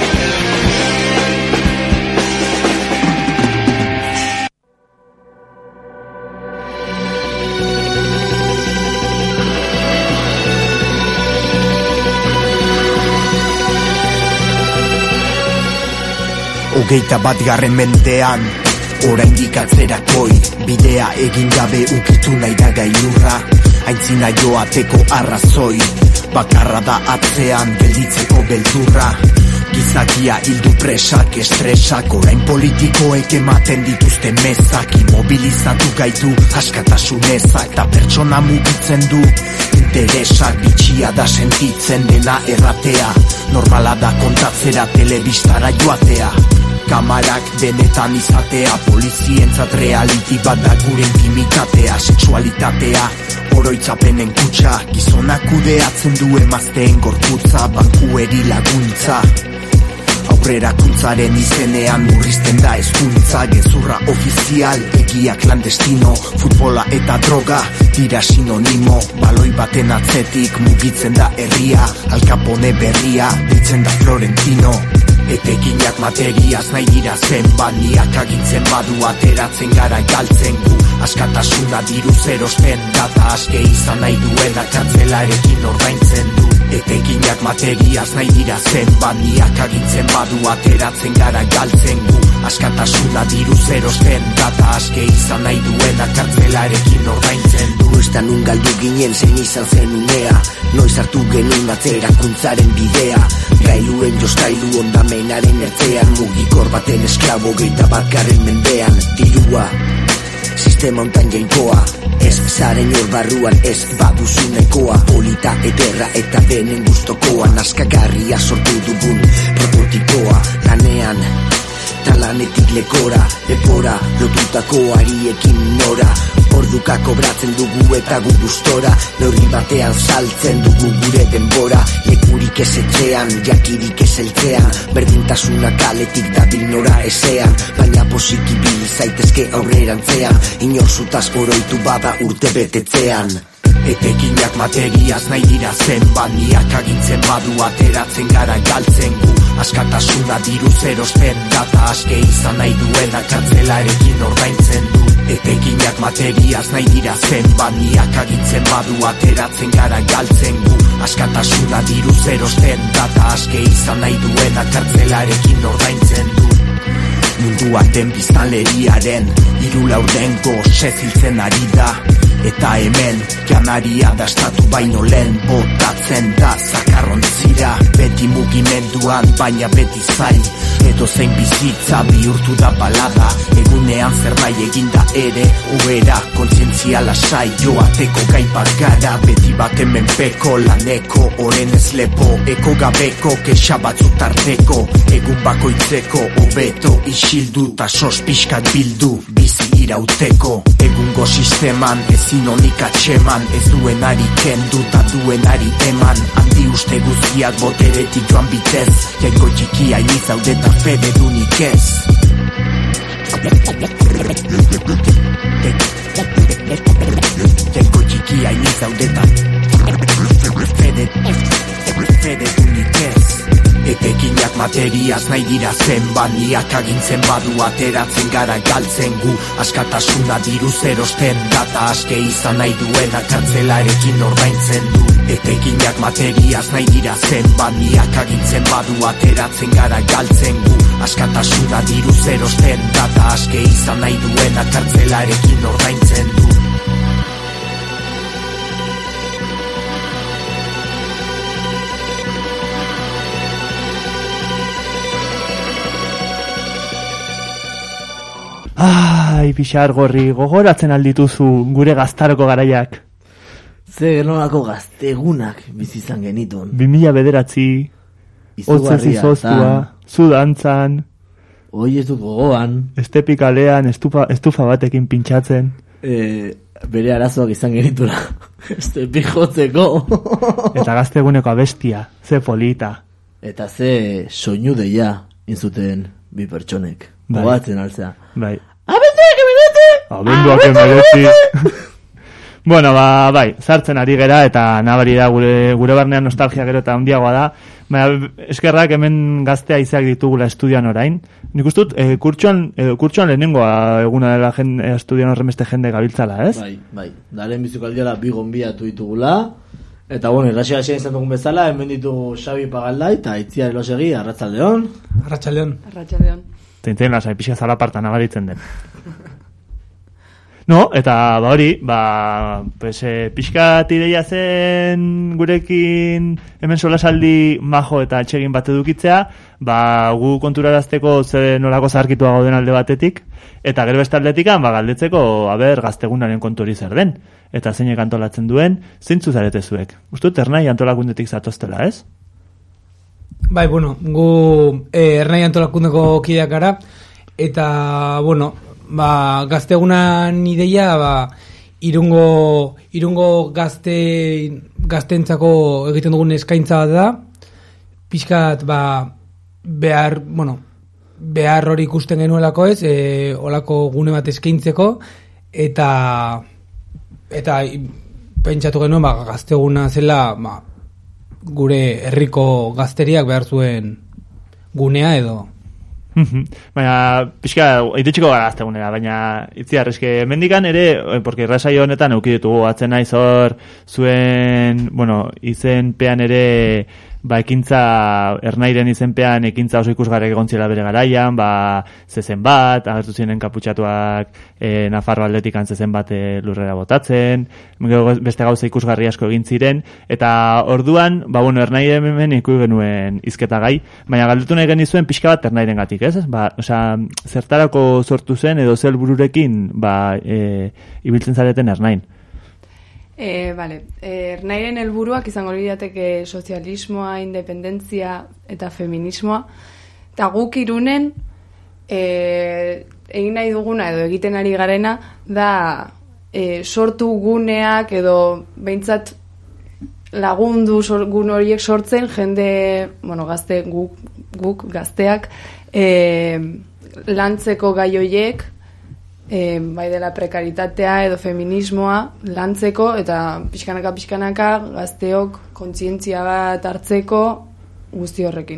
Hogeita bat garren mendean, oraindik atzerakoi, bidea egin gabe ukitu nahi da gailurra. Aintzina joateko arrazoi, bakarra da atzean gelditzeko beldurra. Gizakia hildu presak, estresak, orain politikoek ematen dituzte mezak. Immobilizatu gaitu askatasunezak, eta pertsona mugitzen du interesak. Bitxia da sentitzen dena erratea, normala da kontatzera telebistara joatea. Kamarak denetan izatea, polizientzat reality bat da gure intimitatea. Sexualitatea, oroitzapenen kutsa, gizonak kudeatzen du emazteen gorputza, bankueri laguntza. Aurrerakuntzaren izenean murrizten da hezkuntza, gezurra ofizial, egia klandestino, futbola eta droga dira sinonimo. Baloi baten atzetik mugitzen da herria, Al Capone berria deitzen da Florentino. Etekinak materiaz nahi dira zenbaniak agintzen badu ateratzen gara galtzen gu. Askatasuna diruz erosten data aske izan nahi duena kartzelarekin ordaintzen du. Etekinak materiaz nahi dira zenbaniak agintzen badu ateratzen gara galtzen gu. Askatasuna diruz erosten data aske izan nahi duena kartzelarekin ordaintzen du. Noiztan galdu ginen zein izan zen unea, noiz hartu genuen atzerakuntzaren bidea. Gailuen jostailu ondamenaren ertzean, mugikor baten esklabo geita bat garren mendean. Dirua, sistema ontan jainkoa, ez zaren hor barruan ez baduzunekoa. Polita ederra eta denen gustokoa, naskagarria sortu dugun prototikoa. Lanean, talanetik lekora, lepora, lotutako ariekin nora. Orduka kobratzen dugu eta gu gustora, neurri batean saltzen dugu gure denbora. Lekurik ez etxean, jakirik ez eltzean, berdintasuna kaletik dabil nora ezean. Baina posik ibili zaitezke aurrerantzean, inorzutaz oroitu bada urte betetzean. Etekinak materiaz nahi dira zenbaniak agintzen badu ateratzen gara galtzen gu. Askatasuna diruz erosten data aske izan nahi duena kartzelarekin ordaintzen du. Etekinak materiaz nahi dira zenbaniak agintzen badu ateratzen gara galtzen gu. Askatasuna diruz erosten data aske izan nahi duena kartzelarekin ordaintzen du. Munduaren biztanleriaren hiru laurdengo seziltzen ari da. Eta hemen, janaria dastatu baino lehen botatzen da zakarrontzira. Beti mugimenduan, baina beti zai, edo zein bizitza bihurtu da balada. Egunean zerbait eginda ere, oera, kontzientzia lasai, joateko gaipat gara. Beti baten menpeko, laneko, oren ez lepo, eko gabeko, kexa batzuk tarteko. Egun bakoitzeko, hobeto, isildu, ta sos pixkat bildu, bizi irauteko. Egungo sisteman, ezin honik atxeman, ez duenari kendu, ta duenari eman. Handi uste guztiak boteretik joan bitez, jainko txikia iniz daudeta fede dunik ez. Jainko txikia iniz daudeta fede dunik ez. Etekinak materiaz nahi dira zenbaniak agintzen badu ateratzen gara galtzen gu. Askatasuna diruz erosten data aske izan nahi duena kartzelarekin ordaintzen du. Etekinak materiaz nahi dira zenbaniak agintzen badu ateratzen gara galtzen gu. Askatasuna diruz erosten data aske izan nahi duena kartzelarekin ordaintzen du. Ai, pixar gorri, gogoratzen aldituzu gure gaztaroko garaiak. Ze nolako gaztegunak bizi izan genitun. 2009, hotzez izoztua, zu dantzan, Hoi ez dut gogoan. estepi kalean, estufa batekin pintxatzen. Bere arazoak izan genitula. Estepi jotzeko. Eta gazteguneko abestia, ze polita. Eta ze soinu deia inzuten bi pertsonek. Bai. Gogatzen altzea. Bai. Abenduak emerete! Abenduak. Bueno, bai, sartzen ari gera eta nabari da gure barnean nostalgia gero eta handiagoa da. Baina eskerrak hemen gaztea izeak ditugula estudian orain. Nik uste dut, kurtsuan lehenengoa eguna dela estudian horremeste jende gabiltzala, ez? Bai. Daren biziko aldiala bi gonbiatu ditugula. Eta bueno, irrasia izan dugun bezala, hemen ditugu Xabi Pagaldai eta Itziar Elosegi, Arratsaldeon. Arratsaldeon. Teintzen lasai, pixka zalaparta nabaritzen den. No, eta hori, pues, pixka tireia zen gurekin hemen solasaldi majo eta atsegin bat edukitzea, gu konturarazteko ze nolako zaharkitua gauden alde batetik, eta gero beste aldetikan, galdetzeko, gaztegunaren kontu hori zer den, eta zeinek antolatzen duen, zeintzu zarete zuek. Ustut, Ernai antolakundetik zatoztela, ez? Bai, bueno, gu Ernai antolakundeko kideak gara, eta, bueno, gaztegunan ideia irungo gaztentzako egiten dugun eskaintza bat da, pixkat behar hori ikusten genuelako ez, olako gune bat eskaintzeko, eta pentsatu genuen gazteguna zela gure herriko gazteriak behar zuen gunea edo. Baina, pixka, itutxiko gara gaztegunera, baina Itziar, eske, mendikan ere, porque irrasaio honetan euki ditugu, atzen naiz hor, zuen, izenpean ere, ekintza, Ernairen izenpean ekintza oso ikusgarrek egon zela bere garaian, zezen bat, agertu ziren kaputxatuak Nafarro aldetik zezen bat lurrera botatzen, beste gauza ikusgarri asko egin ziren, eta orduan, Ernairen hemen ikusi genuen hizketa gai, baina galdetu nahi genizuen pixka bat Ernairen gatik, ez? Zertarako sortu zen edo zer bururekin ibiltzen zareten Ernain? Ernairen helburuak izango lirateke sozialismoa, independentzia eta feminismoa. Eta guk Irunen egin nahi duguna edo egiten ari garena da sortu guneak edo behintzat lagundu gun horiek sortzen jende, gazte guk gazteak lantzeko gai horiek, bai dela prekaritatea edo feminismoa lantzeko eta pixkanaka gazteok kontzientzia bat hartzeko guzti horrekin.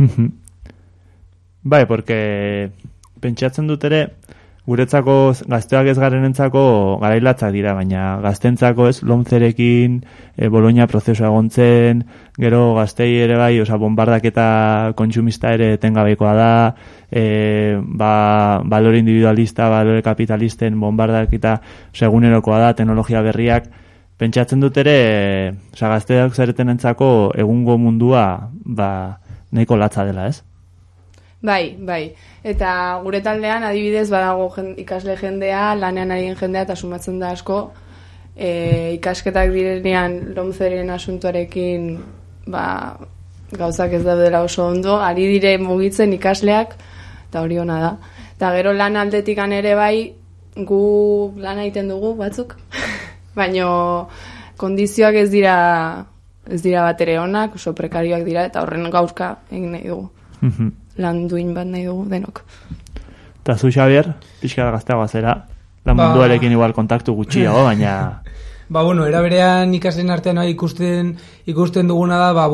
Bai, porque pentsatzen dut ere guretzako gazteak ez garenentzako garailatzak dira, baina gaztentzako ez lomzerekin Bologna prozesua egontzen, gero gaztei ere bai, bombardaketa kontsumista ere etengabekoa da, balore individualista, balore kapitalisten bombardaketa egunerokoa da, teknologia berriak, pentsatzen dut ere, gazteak zaretenentzako egungo mundua nahiko latza dela, ez? Bai. Eta gure taldean adibidez badago ikasle jendea, lanean arien jendea eta sumatzen da asko ikasketak direnean lomzeren asuntoarekin gauzak ez daudela oso ondo, ari dire mugitzen ikasleak eta hori ona da. Eta gero lan aldetikan ere bai gu lan egiten dugu batzuk, baino kondizioak ez dira bat ere onak, oso prekarioak dira eta horren gauzka egin nahi dugu. Lan duin bat nahi dugu denok. Eta zu, Xabier, pixka gazteagoa zera, lan munduarekin igual kontaktu gutxiago, baina... Era berean ikasleen artean ikusten duguna da,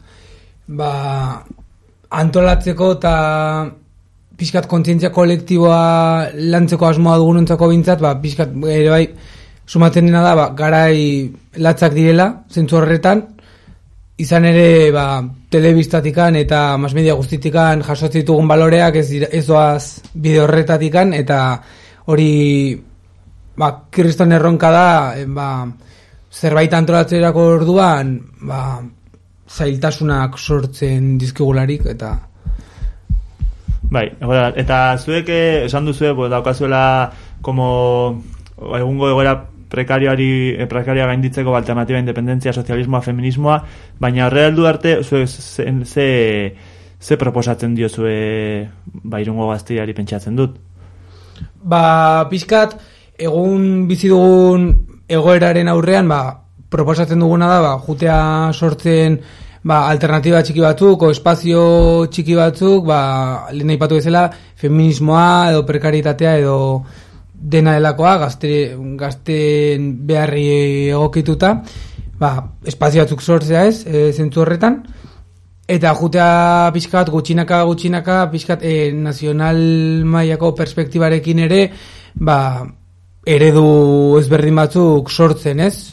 antolatzeko eta pixkat kontzientzia kolektiboa lantzeko asmoa dugunontzako bintzat, pixkat ere bai, sumatzen dena da, garai latzak direla, zentzu horretan, izan ere, telebistatikan eta masmedia guztitikan jasotzen ditugun baloreak ez doaz bide horretatikan, eta hori kriston erronka da, zerbait antolatzerako orduan, zailtasunak sortzen dizkigularik, eta... Bai, eta zuek esan duzue, daukazuela como egungo egoera prekarioa gainditzeko alternativa independentzia, sozialismoa, feminismoa, baina horre aldu arte zuek ze proposatzen diozue irungo gazteari pentsatzen dut? Pixkat, egun bizi dugun egoeraren aurrean, proposatzen duguna da, jutea sortzen alternatiba txiki batzuk, o espazio txiki batzuk, lehen aipatu bezala, feminismoa, edo prekarietatea, edo dena delakoa, gazteen beharri egokituta, espazio batzuk sortzea ez, zentzu horretan, eta jutea pixkat, gutxinaka, pixkat, nazional mailako perspektibarekin ere, eredu ezberdin batzuk sortzen, ez?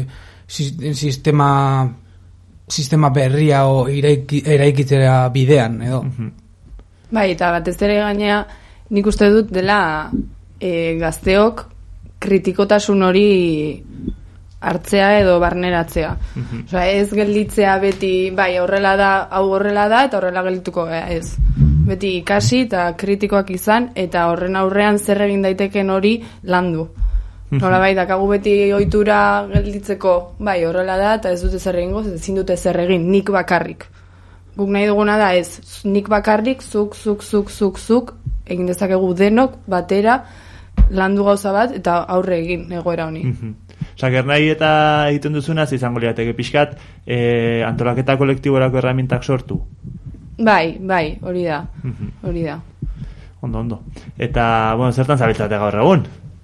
Sistema berria o eraikitzera bidean, edo. Bai, eta batez ere gainea, nik uste dut dela gazteok kritikotasun hori hartzea edo barneratzea. Osea, ez gelditzea beti, horrela da, hau horrela da, eta horrela geldituko ez. Beti ikasi eta kritikoak izan, eta horren aurrean zer egin daiteken hori landu. Nola dakagu beti ohitura gelditzeko, horrela da, eta ez dute zer egingo, ezin dute zer egin, nik bakarrik. Guk nahi duguna da ez, nik bakarrik, zuk, egin dezakegu denok, batera, landu gauza bat, eta aurre egin egoera honi. Osa, gernai eta egiten duzunaz izango liateke pixkat, antolaketa kolektiborako erramintak sortu? Bai, hori da. Ondo. Eta, zertan zabiltzate gaur egun?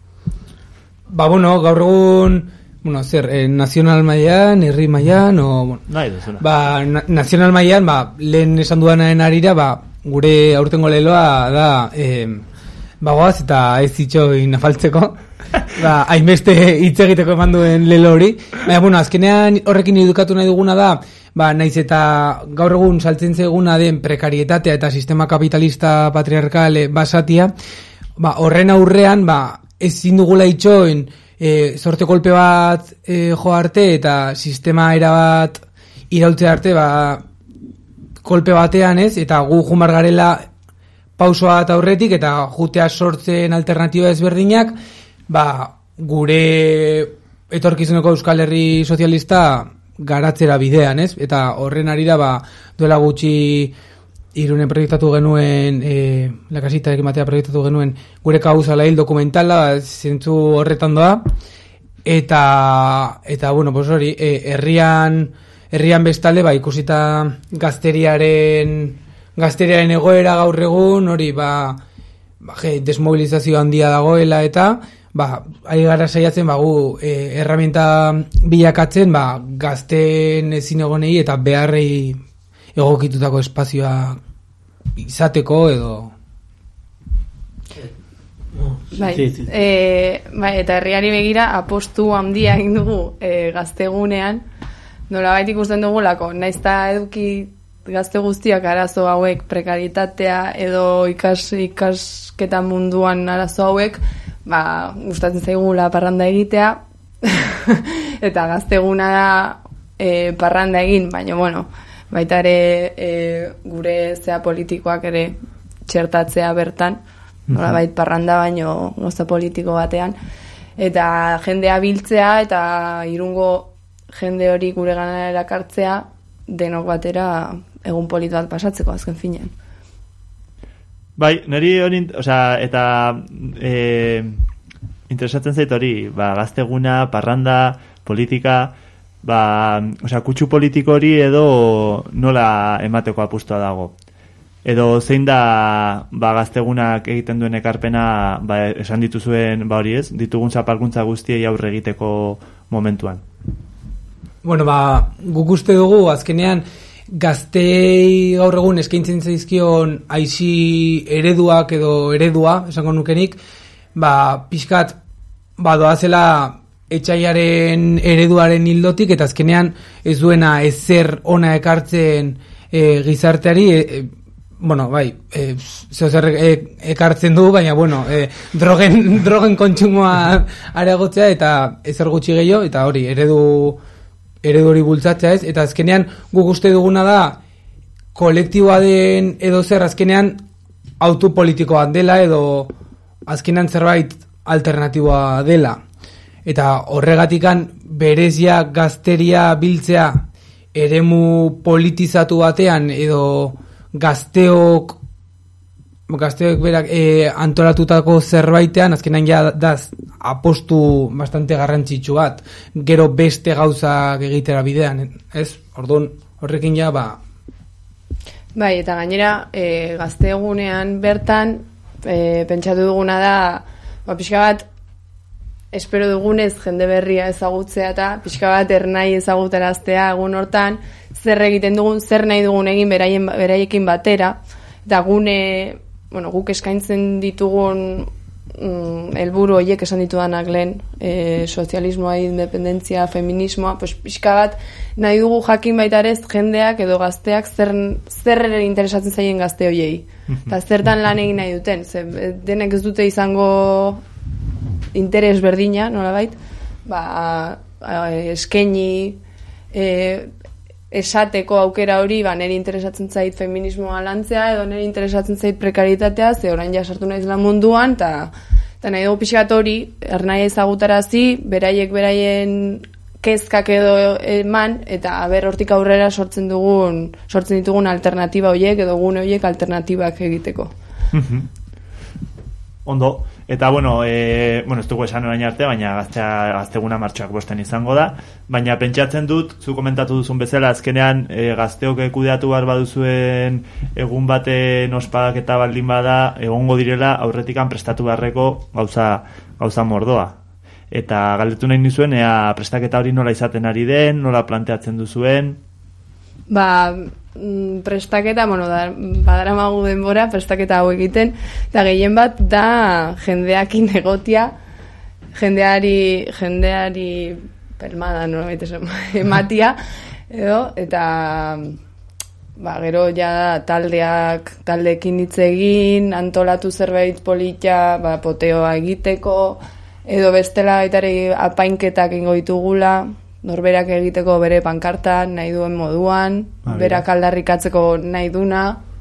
Gaur egun, nazional mailan, herri mailan, nahi duzuna. Nazional mailan, lehen esan dudanaren arira, gure aurtengo leloa da, goaz eta ez itxoin afaltzeko, hainbeste hitz egiteko eman duen lelo hori. Azkenean horrekin edukatu nahi duguna da, naiz eta gaur egun saltzen zeguna den prekarietatea eta sistema kapitalista patriarkal basatia, horren aurrean, ezin dugula itxoin sorte kolpe bat jo arte eta sistema erabat iraultze arte kolpe batean ez, eta gu jumar garela pausoa eta aurretik eta jutea sortzen alternatiba ezberdinak, gure etorkizuneko Euskal Herri Sozialista garatzera bidean, ez? Eta horren arira duela gutxi Irunen proiektatu genuen, La Casitarekin batea proiektatu genuen gure kauzala hil dokumentala, zentzu horretan doa, eta hori, herrian bestalde, ikusita gazteriaren egoera gaur egun, hori, desmobilizazio handia dagoela, eta, ari gara saiatzen, gu, herramienta bilakatzen, gazten ezin egonei eta beharrei egokitutako espazioa izateko edo eta herriari begira apostu handia egin dugu gaztegunean, nolabait ikusten dugulako, naiz eta eduki gazte guztiak arazo hauek, prekaritatea edo ikasketa munduan arazo hauek, gustatzen zaigula parranda egitea eta gazteguna da parranda egin, baina baita ere gure zea politikoak ere txertatzea bertan, nolabait parranda baino gauza politiko batean, eta jendea biltzea eta irungo jende hori gure gana erakartzea denok batera egun polit bat pasatzeko azken finean. Niri hori, eta interesatzen zait hori, gazteguna, parranda, politika, kutsu politiko hori edo nola emateko apustua dago. Edo zein da gaztegunak egiten duen ekarpena esan dituzuen hori ez, ditugun zapalkuntza guztiei aurre egiteko momentuan. Guk uste dugu azkenean gaztei gaur egun eskaintzen zaizkion aisi ereduak edo eredua, esango nukenik, pixkat doazela etxaiaren ereduaren hildotik, eta azkenean ez duena ezer ona ekartzen gizarteari, zer ekartzen du, baina drogen kontsumoa areagotzea eta ezer gutxi gehiago, eta hori, eredu hori bultzatzea ez, eta azkenean guk uste duguna da kolektiboa den edo zer azkenean autu politikoa dela edo azkenan zerbait alternatiboa dela. Eta horregatikan berezia gazteria biltzea eremu politizatu batean edo gazteok berak antolatutako zerbaitean azkenan ja daz apostu bastante garrantzitsu bat gero beste gauzak egitera bidean, ez? Orduan horrekin ja Bai, eta gainera gaztegunean bertan pentsatu duguna da pixka bat espero dugunez jende berria ezagutzea eta pixka bat ernai ezagutaraztea egun hortan zer egiten dugun, zer nahi dugun egin beraiekin batera eta guk eskaintzen ditugun helburu horiek esan ditudanak lehen, sozialismoa, independentzia, feminismoa, pues pixka bat nahi dugu jakin baita ere jendeak edo gazteak zer interesatzen zaien gazte horiei. Eta zertan lan egin nahi duten, denek ez dute izango interes berdina, nolabait, eskaini esateko aukera hori, niri interesatzen zait feminismoa lantzea, edo niri interesatzen zait prekaritatea, ze orain ja sartu naiz lan munduan, eta nahi dugu pixkat hori, ernai ezagutarazi, beraien kezkak edo eman, eta hortik aurrera sortzen ditugun alternatiba horiek, edo gune horiek alternatibak egiteko. Ondo, eta ez dugu esan orain arte, baina gazteguna martxoak bosten izango da, baina pentsatzen dut, zu komentatu duzun bezala, azkenean gazteok kudeatu behar baduzuen egun baten ospadak eta baldin bada, egongo direla aurretikan prestatu beharreko gauza mordoa. Eta galdetu nahi nizuen, ea prestaketa hori nola izaten ari den, nola planteatzen duzuen? Prestaketa, badaramagu denbora prestaketa hau egiten, eta gehien bat da jendeakin egotia, jendeari pelmada, ematia, eta gero ja taldeekin hitz egin, antolatu zerbait polita, poteoa egiteko, edo bestela baitari apainketak ingo ditugula, norberak egiteko bere pankarta nahi duen moduan, berak aldarrikatzeko nahi duna,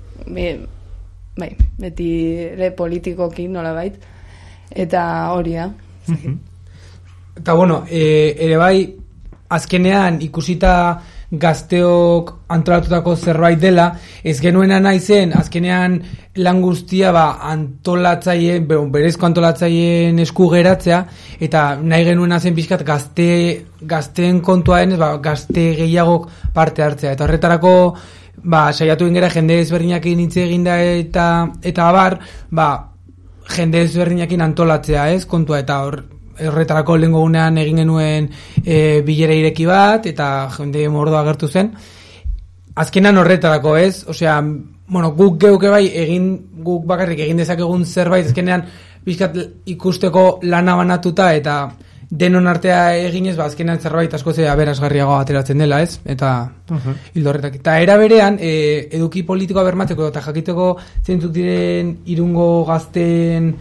beti ere politikokin nolabait, eta hori da. Eta ere bai, azkenean ikusita gazteok antolatutako zerbait dela, ez genuena nahi zen, azkenean lan guztia berezko antolatzaileen esku geratzea, eta nahi genuena zen pixkat gazteen kontua denez, gazte gehiagok parte hartzea. Eta horretarako, saiatu ingera jende ezberdinakin hitz eginda eta abar, jende ezberdinakin antolatzea, ez, kontua, eta horretarako lehengo gunean egin genuen bilera ireki bat, eta jende mordoa agertu zen. Azkenan horretarako, ez? Osea, guk geuke bai, guk bakarrik egin dezakegun zerbait, azkenean bizkat ikusteko lana banatuta, eta denon artea eginez, azkenean zerbait asko aberasgarriagoa ateratzen dela, ez? Eta hildo horretak. Eta era berean, eduki politikoa bermatzeko, eta jakiteko zeintzuk diren Irungo gazten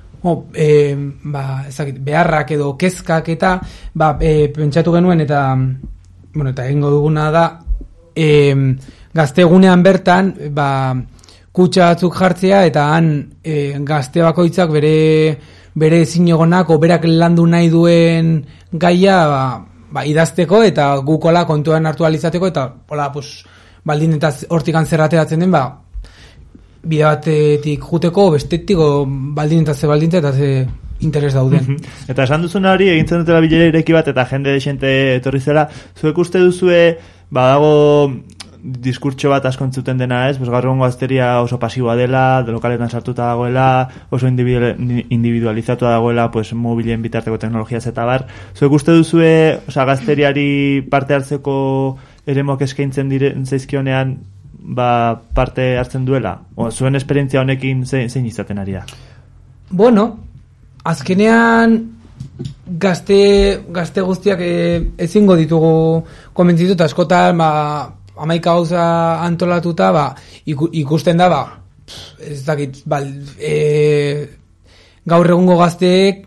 beharrak edo kezkak eta pentsatu genuen eta egingo duguna da gaztegunean bertan kutxa batzuk jartzea eta han gazte bakoitzak bere zinegonako berak landu nahi duen gaia idazteko eta gukola kontuan hartu alizateko eta baldin eta hortikan zerrateratzen den bide batetik juteko, bestetik baldin eta ze interes dauden. Eta esan duzun hori, egintzen dutela bilera ireki bat, eta jende desente etorri zela, zuek uste duzue, badago diskurtso bat asko entzuten dena ez, gaur egungo gazteria oso pasiboa dela, lokaletan sartuta dagoela, oso individualizatua dagoela, mobilen bitarteko teknologiaz eta bar. Zuek uste duzue, gazteriari parte hartzeko eremoak eskaintzen zaizkionean, parte hartzen duela? Zuen esperientzia honekin zein izaten ari da? Azkenean gazte guztiak ezingo ditugu konbentzituta askotan, 11 gauza antolatuta, ikusten da, ez dakit, gaur egungo gazteek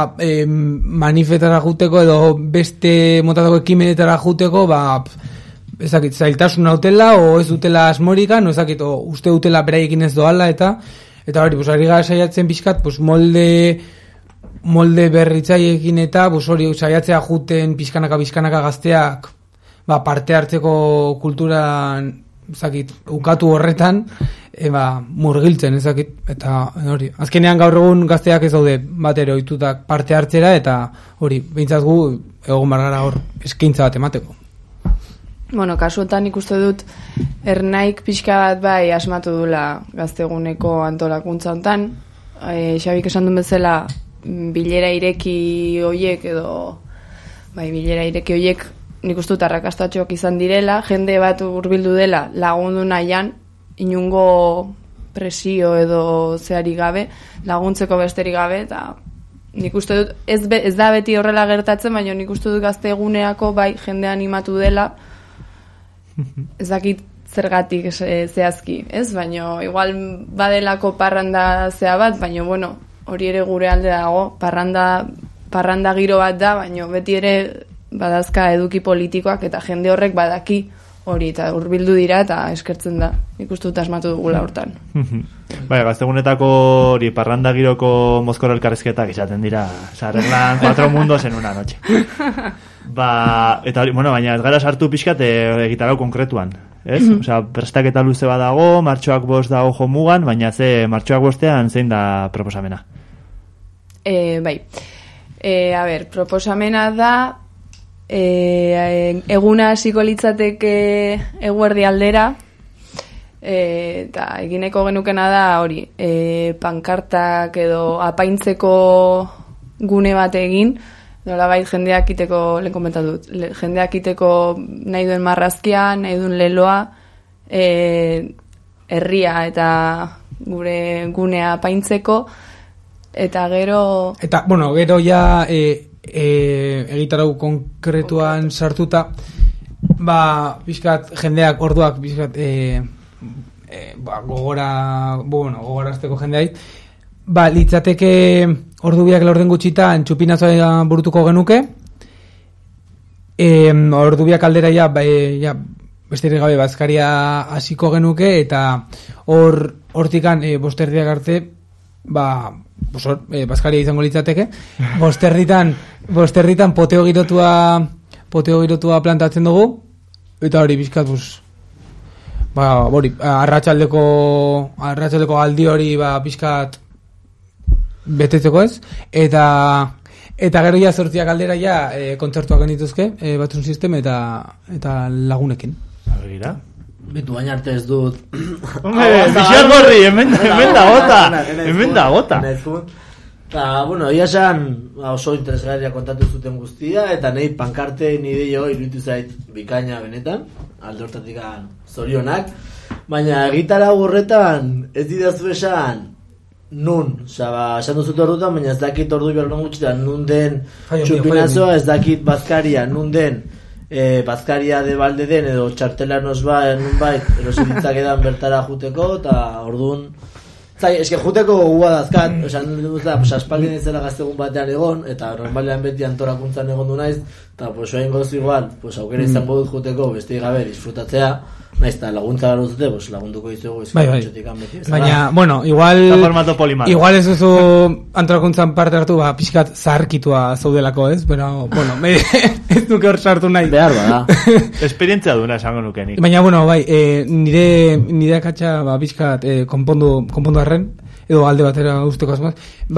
manifetara juteko edo beste motatako ekimenetara juteko, ezakit, zailtasun nautela, o ez dutela asmorikan, o ezakit, o uste dutela beraiekin ez doala, eta hori, pues, ari gara saiatzen pixkat, pues, molde berritzaiekin eta, pues, hori, saiatzea juten pixkanaka gazteak, parte hartzeko kulturan, ezakit, ukatu horretan, murgiltzen, ezakit, eta hori, azkenean gaur egun gazteak ez daude batero ohitutak parte hartzera, eta hori, behintzat gu egon bargara hor eskaintza bat emateko. Bueno, kasuetan ikuste dut Ernaik pixka bat bai asmatu dula gazteguneko antolakuntza hontan. Xabik esan duen bezala bilera ireki hoiek nik uste dut arrakastatxoak izan direla, jende bat hurbildu dela lagundu nahian, inungo presio edo zeari gabe, laguntzeko besterik gabe, eta nik uste dut, ez da beti horrela gertatzen, baina nik uste dut gazte eguneako bai jende animatu dela, ez dakit zergatik zehazki, ez? Baina igual badelako parranda zea bat, baina bueno, hori ere gure alde dago, parranda giro bat da, baina beti ere badazka eduki politikoak eta jende horrek badaki hori, eta hurbildu dira eta eskertzen da. Ikustu dut asmatu dugula hortan. Bai, gaztegunetako hori parranda giroko mozkor elkarrizketak izaten dira. Arreglan 4 mundos en una noche. Eta hori, bueno, baina ez gara sartu pixkat egitarau konkretuan. Ez? Osea, prestaketa luze bat dago, martxoak 5 dago jo mugan, baina martxoak 5ean zein da proposamena? Bai. A ber, proposamena da eguna hasiko litzateke eguerdi aldera, eta egineko genukena da hori, pankartak edo apaintzeko gune bat egin, nolabait jendeak iteko, lehen komentatut, jendeak iteko nahi duen marrazkia, nahi duen leloa, herria eta gure gunea apaintzeko, eta gero... Eta, bueno, gero ja... egitarau konkretuan sartuta, pixkat jendeak orduak pixkat gogorazteko jendeai, litzateke ordu biak laurden gutxitan txupinazoa burutuko genuke, ordu biak aldera ja besterik gabe bazkaria hasiko genuke, eta hortikan bosterdiak arte bazkaria izango litzateke, bosterritan poteo girotua plantatzen dugu, eta hori bizkat arratsaldeko aldi hori bizkat betetzeko, ez, eta gero ja 8 aldera ja kontzertuak genituzke batzun sistema eta lagunekin. Begira. Bitu baina arte ez dut. Bixar gorri, hemen da gota. Eta, bueno, ia esan oso interesgarria kontatu zuten guztia, eta nahi pankartein ideio iruditu zait bikaina benetan, alde hortatik zorionak, baina egitara horretan ez didazu esan nun, esan duzut ordutan, baina ez dakit ordu behar gutxitan, nun den txupinazoa, ez dakit bazkaria, nun den bazkaria de balde den edo txartela nun bait erosilitzak edan bertara juteko, eta orduan eske juteko gua dazkat, esan duzela, aspaldien izela gaztegun batean egon, eta normalean beti antorakuntzan egon du naiz, eta soain gozu igual, aukera izango dut juteko beste gabe disfrutatzea, naiz eta laguntza gara duzute, lagunduko izugu baina, bueno, igual ez duzu antolakuntzan parte hartu, pixkat zaharkitua zaudelako, ez? Bueno, ez nuke hor sartu nahi. Behar bada. Esperientzia duna esango nuke nik. Baina, bueno, nire akatsa pixkat konpondu arren, edo alde batera usteko asmaz,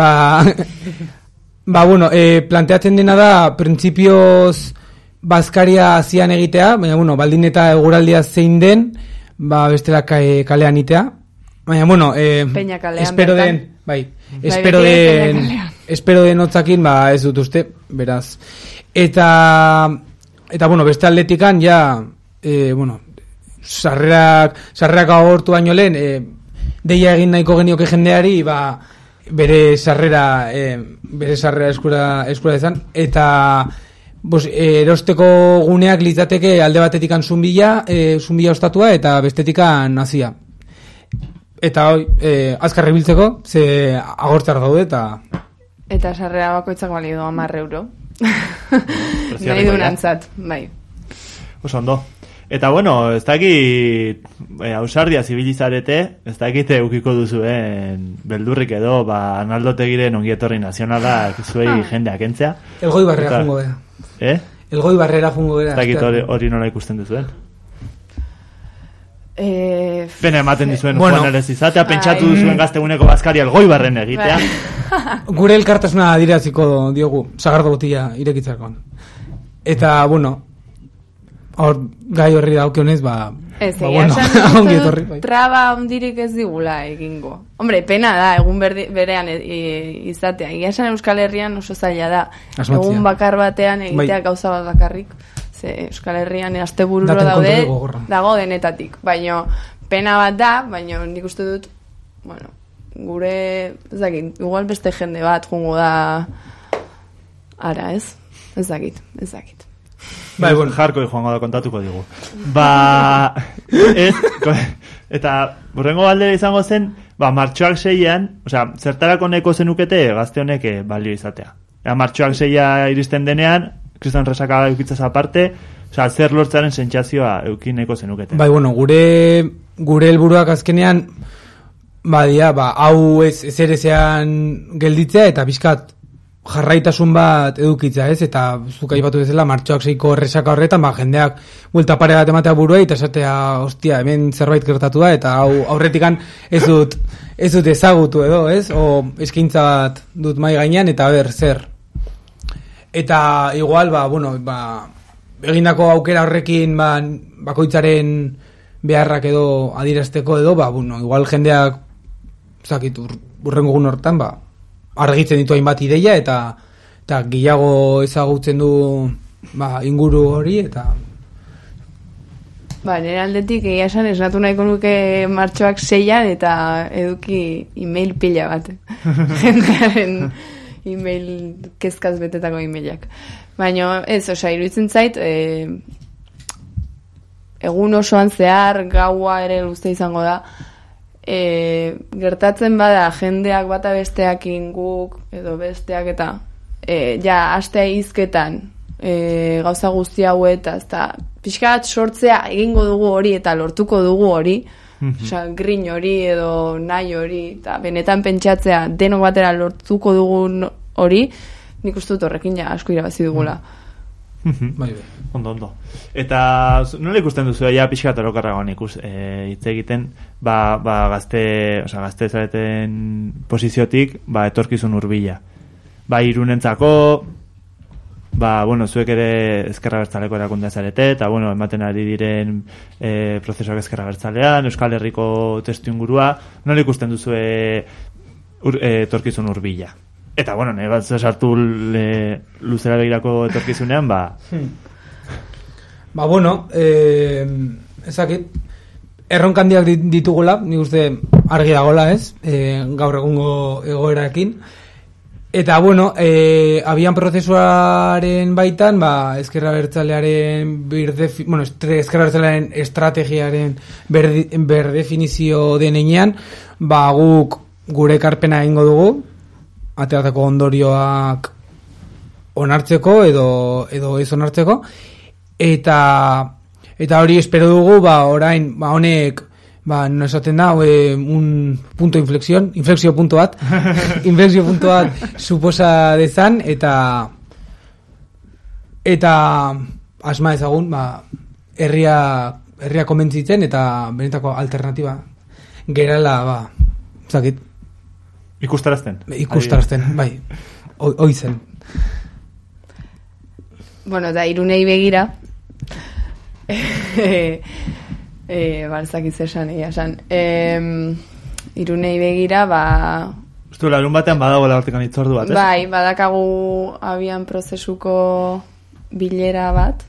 bueno, planteatzen dena da, printzipioz bazkaria zian egitea, baina, bueno, baldin eta eguraldia zein den, bestela kalean itea. Baina, bueno, espero den otzakin, ez dut uste, beraz. Eta bueno, beste atletikan, bueno, sarrerak agortu baino lehen, deia egin nahiko genioke jendeari, bere sarrera eskura izan, eta erosteko guneak litzateke alde batetikan zunbila ostatua eta bestetikan nazia. Eta azkarri biltzeko, ze agortzar daude eta sarrera bakoitzak balio 10 euro. Nahi dunantzat, bai. Oso ondo. Eta bueno, ez dakit ausardia zibilizarete, ez dakit eukiko duzuen beldurrik edo, Arnaldotegiren ongietorri nazionalak zuei jendeak entzea. Elgoi barrera fungo bera. Elgoi barrera fungo bera. Ez dakit hori nola ikusten duzuen. Pena ematen dizuen Juan Elez izatea, pentsatu duzuen gazteguneko bazkari elgoi barren egitea. Gure elkartasuna adiraziko diogu, Sagardo botila irekitzakon. Eta, bueno, hor gai horri daukionez, ongi etorri. Traba ondirik ez digula egingo. Hombre, pena da, egun berean izatea. Egia Euskal Herrian oso zaila da. Egun bakar batean egitea gauza bat bakarrik. Euskal Herrian astebururo dago denetatik. Baina pena bat da, baina nik uste dut, bueno, gure, ez dakit, igual beste jende bat jungo da ara, ez? Ez dakit. Bai, bueno, jarko joango da kontatuko digu. Eta burrengo galdera izango zen, martxoak 6an, zertarako neko zenukete gazte honek balio izatea. Martxoak 6a iristen denean, kriston resaka eukitzaz aparte, zer lortzaren sentsazioa eukineko zenukete. Bai, bueno, gure helburuak azkenean, hau ez ere zean gelditzea, eta bizkat jarraitasun bat edukitza, ez? Eta zuk aipatu bezala martxoak 6ko resaka horretan, jendeak buelta pare bat ematea buruei, eta esatea, hostia, hemen zerbait gertatu da, eta hau aurretikan ez dut ezagutu edo, ez? O eskaintza bat dut mai gainean, eta zer. Eta igual, egindako aukera horrekin bakoitzaren beharrak edo adirazteko edo, igual jendeak urrengo egun hortan, argitzen ditu hainbat ideia eta gehiago ezagutzen du inguru hori eta... Nire aldetik egia esan esnatu nahiko nuke martxoak 6an eta eduki email pila bat. Jendearen email kezkaz betetako emailak. Baina ez, iruditzen zait, egun osoan zehar, gaua ere luze izango da, gertatzen bada jendeak bata besteak inguk edo besteak eta astea hizketan gauza guzti hauetaz eta pixkat sortzea egingo dugu hori eta lortuko dugu hori, grin hori edo nahi hori eta benetan pentsatzea denok batera lortuko dugu hori, nik uste dut horrekin asko irabazi dugula. Ondo. Eta nola ikusten duzu pixkat orokarragoan hitz egiten gazte zareten posiziotik etorkizun hurbila. Irunentzako zuek ere ezkerra bertzaleko erakundea zarete eta ematen ari diren prozesuak ezkerra bertzalean, Euskal Herriko testu ingurua, nola ikusten duzu etorkizun hurbila? Eta, nahi bat sartu luzera begirako etorkizunean, ezakit, erronkandiak ditugula, nik uste argi dagoela, ez? Gaur egungo egoerakin. Eta, abian prozesuaren baitan, ezkerra bertzalearen estrategiaren berdefinizio denean, guk gure ekarpena egingo dugu, ateratako ondorioak onartzeko edo ez onartzeko eta hori espero dugu orain honek no esaten da un punto inflexio punto bat suposa dezan eta asma ezagun herria konbentzitzen eta benetako alternatiba gerala zakit Ikustarazten, bai. Oizen. Da Irunei begira. Balzakitz esan. Irunei begira, Ustu, larun batean badagoela hortikan itzordu bat, ez? Bai, badakagu abian prozesuko bilera bat.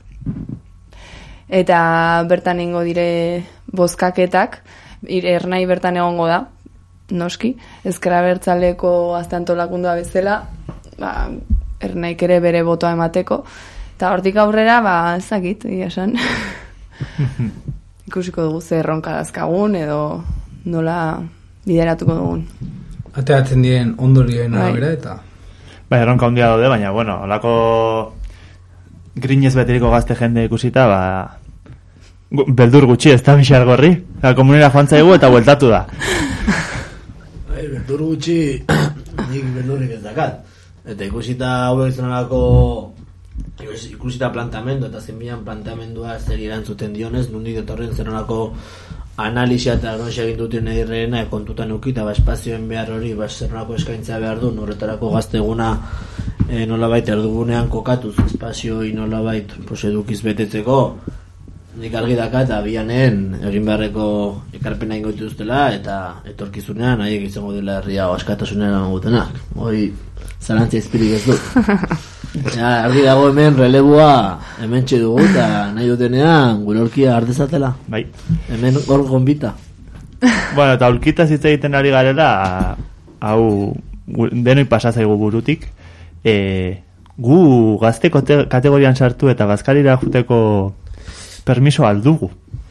Eta bertan ingo dire bozkaketak. Ernai bertan egongo da. Noski, ezkera bertzaleko aztantolakundua bezala, ernaik ere bere botoa emateko, eta hortik aurrera, ezakit, esan. Ikusiko dugu zer erronka dazkagun, edo nola lideratuko dugun. Ateratzen diren ondorioen arabera, eta... Erronka handia daude, baina, holako grinez beteriko gazte jende ikusita, Beldur gutxi, ez da Bixar Gorri? Komunera joan zaigu eta bueltatu da. Beldur gutxi, nik beldurrik ez dakat. Eta ikusita hauek zenolako, ikusita plantamendu eta zenbilan plantamendua zer erantzuten dionez, nondik datorren zenolako analisia eta agnosia egin duten edirreena kontutan ukita, espazioen behar hori, zenolako eskaintza behar du, horretarako gazteguna nolabait erdugunean kokatuz, espazioi nolabait edukiz betetzeko, nik argi daka eta bianen egin beharreko ekarpena ingo dituztela eta etorkizunean haiek izango dela herria askatasunean gutenak. Hoi zalantzia izpirik ez dut. Argi dago hemen releboa hemen dugu eta nahi dutenean gure aurkia ardezatela. Bai. Hemen hor gonbita. Bueno, eta aurkita hitz egiten ari garela, hau denoi pasatzaigu burutik. Gu gazte kategorian sartu eta bazkarira juteko permiso aldugu.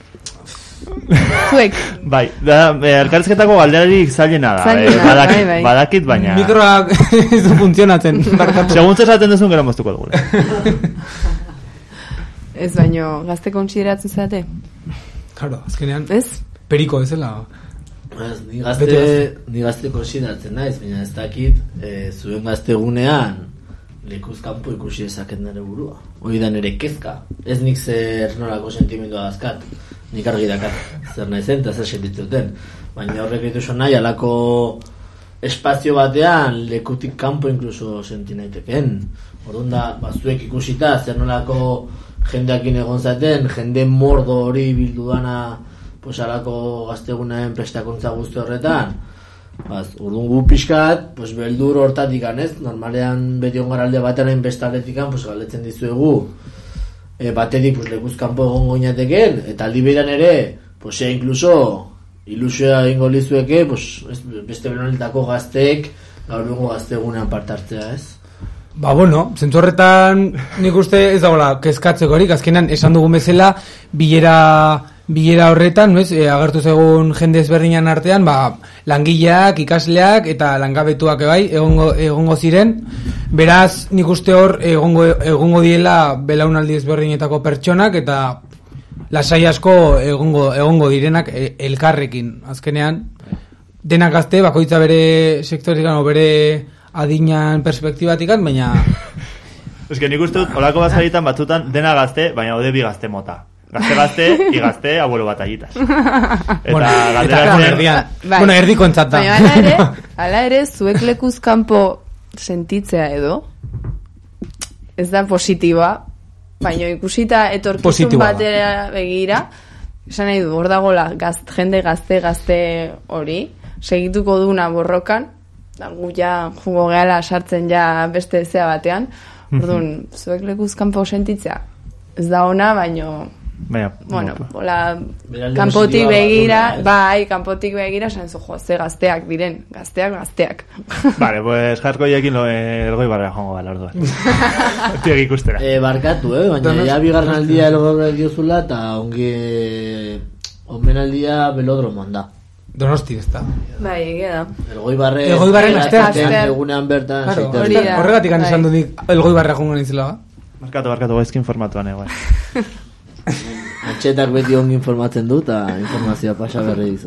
Zuek. Bai, elkarrizketako galderarik zailena da. Badakit, baina... Mikroak ez du funtzionatzen. Segun zesaten duzun gero moztuko dugu. Ez baino, gazte kontsideratzen zate? Claro, azkenean... Ez? Periko ezela. Ni gazte konsideratzen naiz, baina ez dakit zuen gaztegunean lekuz kanpo ikusi ezaket nire burua. Hoi da nire kezka. Ez nik zer norako sentimendua dazkat. Nik argi dakat zer nahi zen eta zer sentitzuten. Baina horrek dituzu nahi alako espazio batean lekutik kanpo inkluso senti naiteken. Orduan da, zuek ikusita zer norako jendeakin egon zaten, jende mordo hori bildu dana alako gaztegunen prestakuntza guzti horretan. Orduan gu pixkat, beldur hortatik anez, normalean beti ongaralde batean hain bestaletikan, galdetzen dizuegu, batetik lekuz kanpo egon goinateken, eta aldi beran ere, inkluso, ilusioa egingo lizueke, beste benonetako gazteek, gaur dugu gaztegunean partartzea, ez? Bueno, zentzu horretan nik uste ez dagoela kezkatzeko horik, azkenan esan dugun bezala, bilera horretan, agertu zegoen jende ezberdinan artean, langileak, ikasleak eta langabetuak bai egongo ziren. Beraz, nik uste hor egongo diela belaunaldi ezberdinetako pertsonak eta lasai asko egongo direnak elkarrekin. Azkenean, denak gazte, bakoitza bere sektorikan o bere adinan perspektibatikan, baina... Ez que nik uste dut, olako bazaritan batzutan dena gazte, baina ode bi gazte mota. Gazte, igazte, abuelo batallitas. Eta erdiko entzata. Ala ere, zuek lekuz kanpo sentitzea edo, ez da positiba, baina ikusita etorkizun batera begira, esan nahi du, hor dagoela jende gazte hori, segituko duna borrokan, gu ja jugo gehala sartzen ja beste zea batean, orduan, zuek lekuz kanpo sentitzea, ez da ona, baino... Bueno, kanpotik begira, kanpotik begira, sanzu, ze gazteak diren, gazteak. Vale, pues jarkoiekin elgoi barra joango bala orduan. Tiek ikustera. Barkatu, baina ja bigarren aldia elgoi diozula eta ongi omenaldia belodromoan da. Donosti ez da. Bai, egia da. Elgoi barren astean egunean bertan. Horregatik esan dudik elgoi barra joango nintzela. Barkatu, gaizkin formatuan egoen. Atxetak beti ongi informatzen du eta informazioa pasa berri dizu.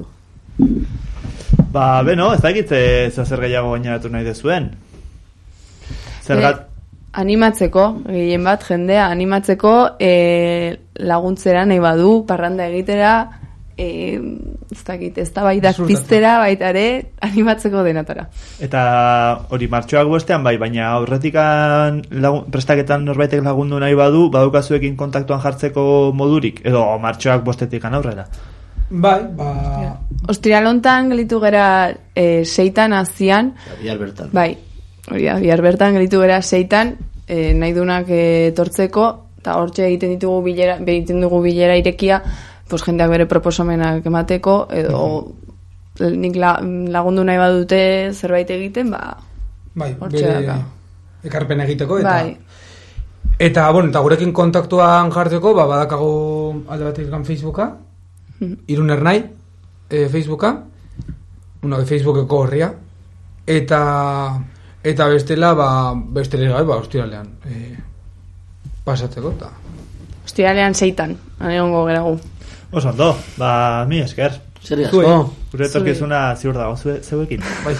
Beno, ez dakit zer gehiago gainaratu nahi dezuen. Zergat? Animatzeko, gehien bat, jendea, animatzeko laguntzera nahi badu, parranda egitera, ez dakit, ez da baitak piztera, baita ere, animatzeko denatara. Eta hori martxoak bostean bai, baina aurretikan prestaketan norbaitek lagundu nahi badu, badukazuekin kontaktuan jartzeko modurik, edo martxoak bostetikan aurrera? Bai, Ostrialontan gelitu gera 6 azian. Bihar bertan. Bai, hori da, bihar bertan gelitu gera 6 nahi dunak etortzeko, eta hortxe egiten dugu bilera irekia, jendeak bere proposamenak emateko, edo nik lagundu nahi badute zerbait egiten, bere ekarpen egiteko, eta gurekin kontaktuan jartzeko, badakago alde batetik Facebooka, Irun Ernai, Facebooka, Facebookeko horria, eta bestela, ostiralean pasatzeko, eta... Ostiralean 6, egongo geragu. Oso ondo, mi esker. Zer asko. Gure etorkizuna ziur dago zeuekin. Bai.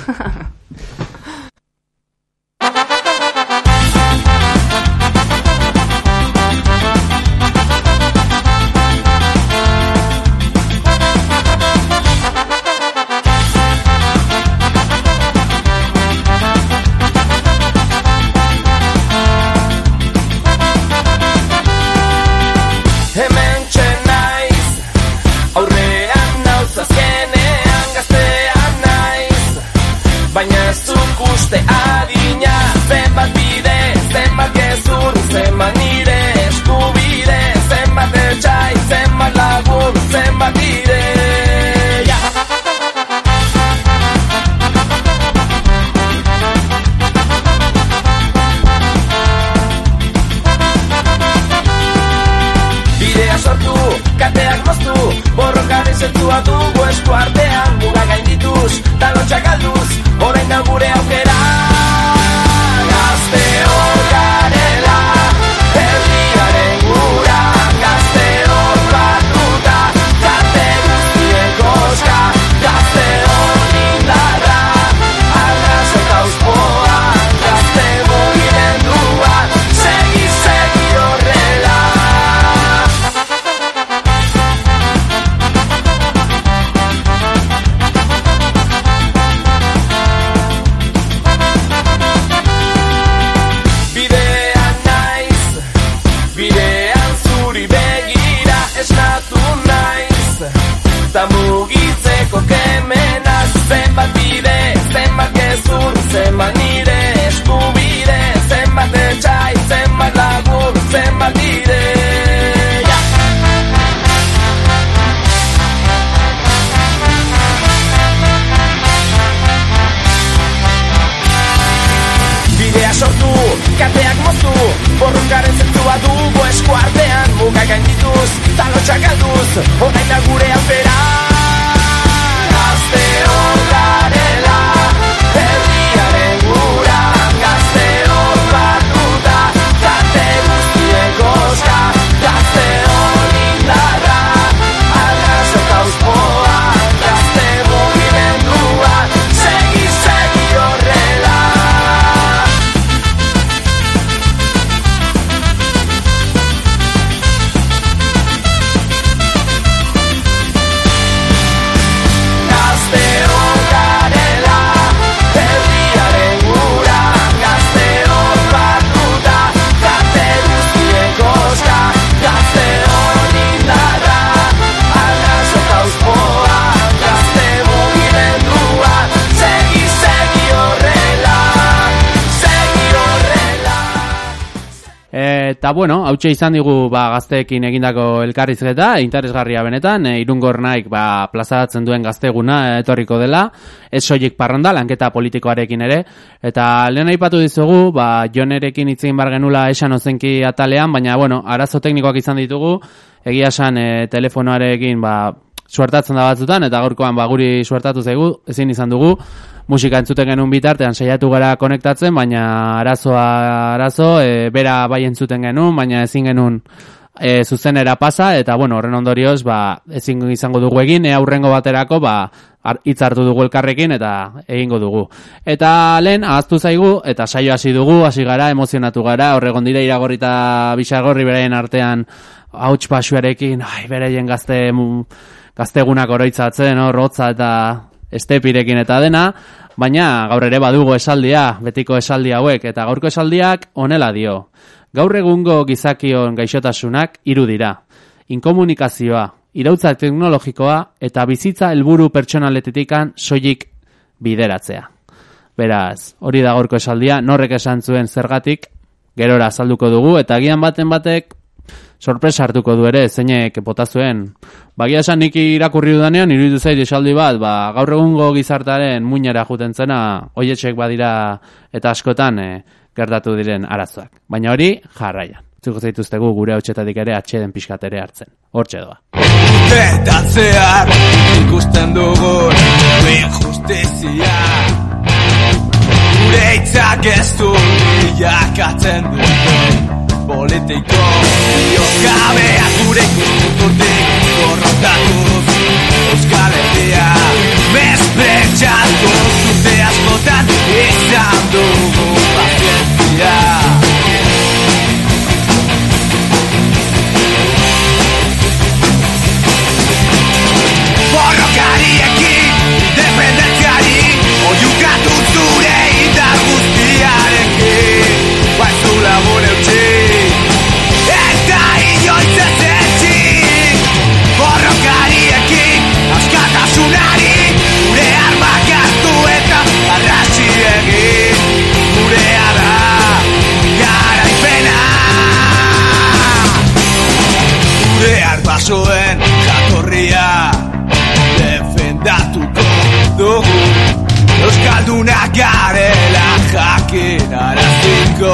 Eta bueno, hautxe izan digu gazteekin egindako elkarrizketa, interesgarria benetan, Irungor naik plazaratzen duen gazteguna etorriko dela, ez soilik parranda, lanketa politikoarekin ere, eta lehen aipatu dizugu, Jonerekin hitzein bar genula esan ozenki atalean, baina bueno, arazo teknikoak izan ditugu, egia esan telefonoarekin suertatzen da batzutan, eta gaurkoan guri suertatu zaigu, ezin izan dugu, musika entzuten genuen bitartean saiatu gara konektatzen, baina arazo, bera bai entzuten genuen, baina ezin genuen zuzenera pasa, eta bueno, horren ondorioz, ezin izango dugu egin, aurrengo baterako, hitz hartu dugu elkarrekin, eta egingo dugu. Eta lehen, ahaztu zaigu, eta saio hasi dugu, hasi gara, emozionatu gara, horregon dira Iragorri eta Bisagorri beraien artean, hauts pasuarekin, beraien gaztegunak oroitzatzen, rotza eta estepirekin eta dena, baina gaur ere badugu esaldia, betiko esaldi hauek, eta gaurko esaldiak honela dio. Gaur egungo gizakion gaixotasunak 3 dira. Inkomunikazioa, irautza teknologikoa eta bizitza helburu pertsonaletikan soilik bideratzea. Beraz, hori da gaurko esaldia, norrek esan zuen zergatik, gerora azalduko dugu, eta agian batek sorpresa hartuko du ere, zeinek bota zuen. Bagia esan nik irakurri dudanean, iruditu zait esaldi bat, gaur egungo gizartaren muinera juten zena, oietxek badira eta askotan gertatu diren arazoak. Baina hori, jarraian. Zuko zaituztegu gure hautxetatik ere atxeden pixkatere hartzen. Hortxe doa. Urtetatzean ikusten dugun injustizia, gure hitzak ez du bilakatzen duen politiko, gabeak gure ikusten borrotatuz Euskal Herria mespretxatu zute askotan izan dugu pazientzia Borrokariekin independentziari oiukatu zure indar guztiarekin Guaizu lagun eutxi eta inoiz ez etxi Borrokariekin askatasunari gure armak hartu eta arrasi egin gurea da garaipena Gure arbasoen jatorria defendatuko dugu Euskaldunak garela jakinaraziko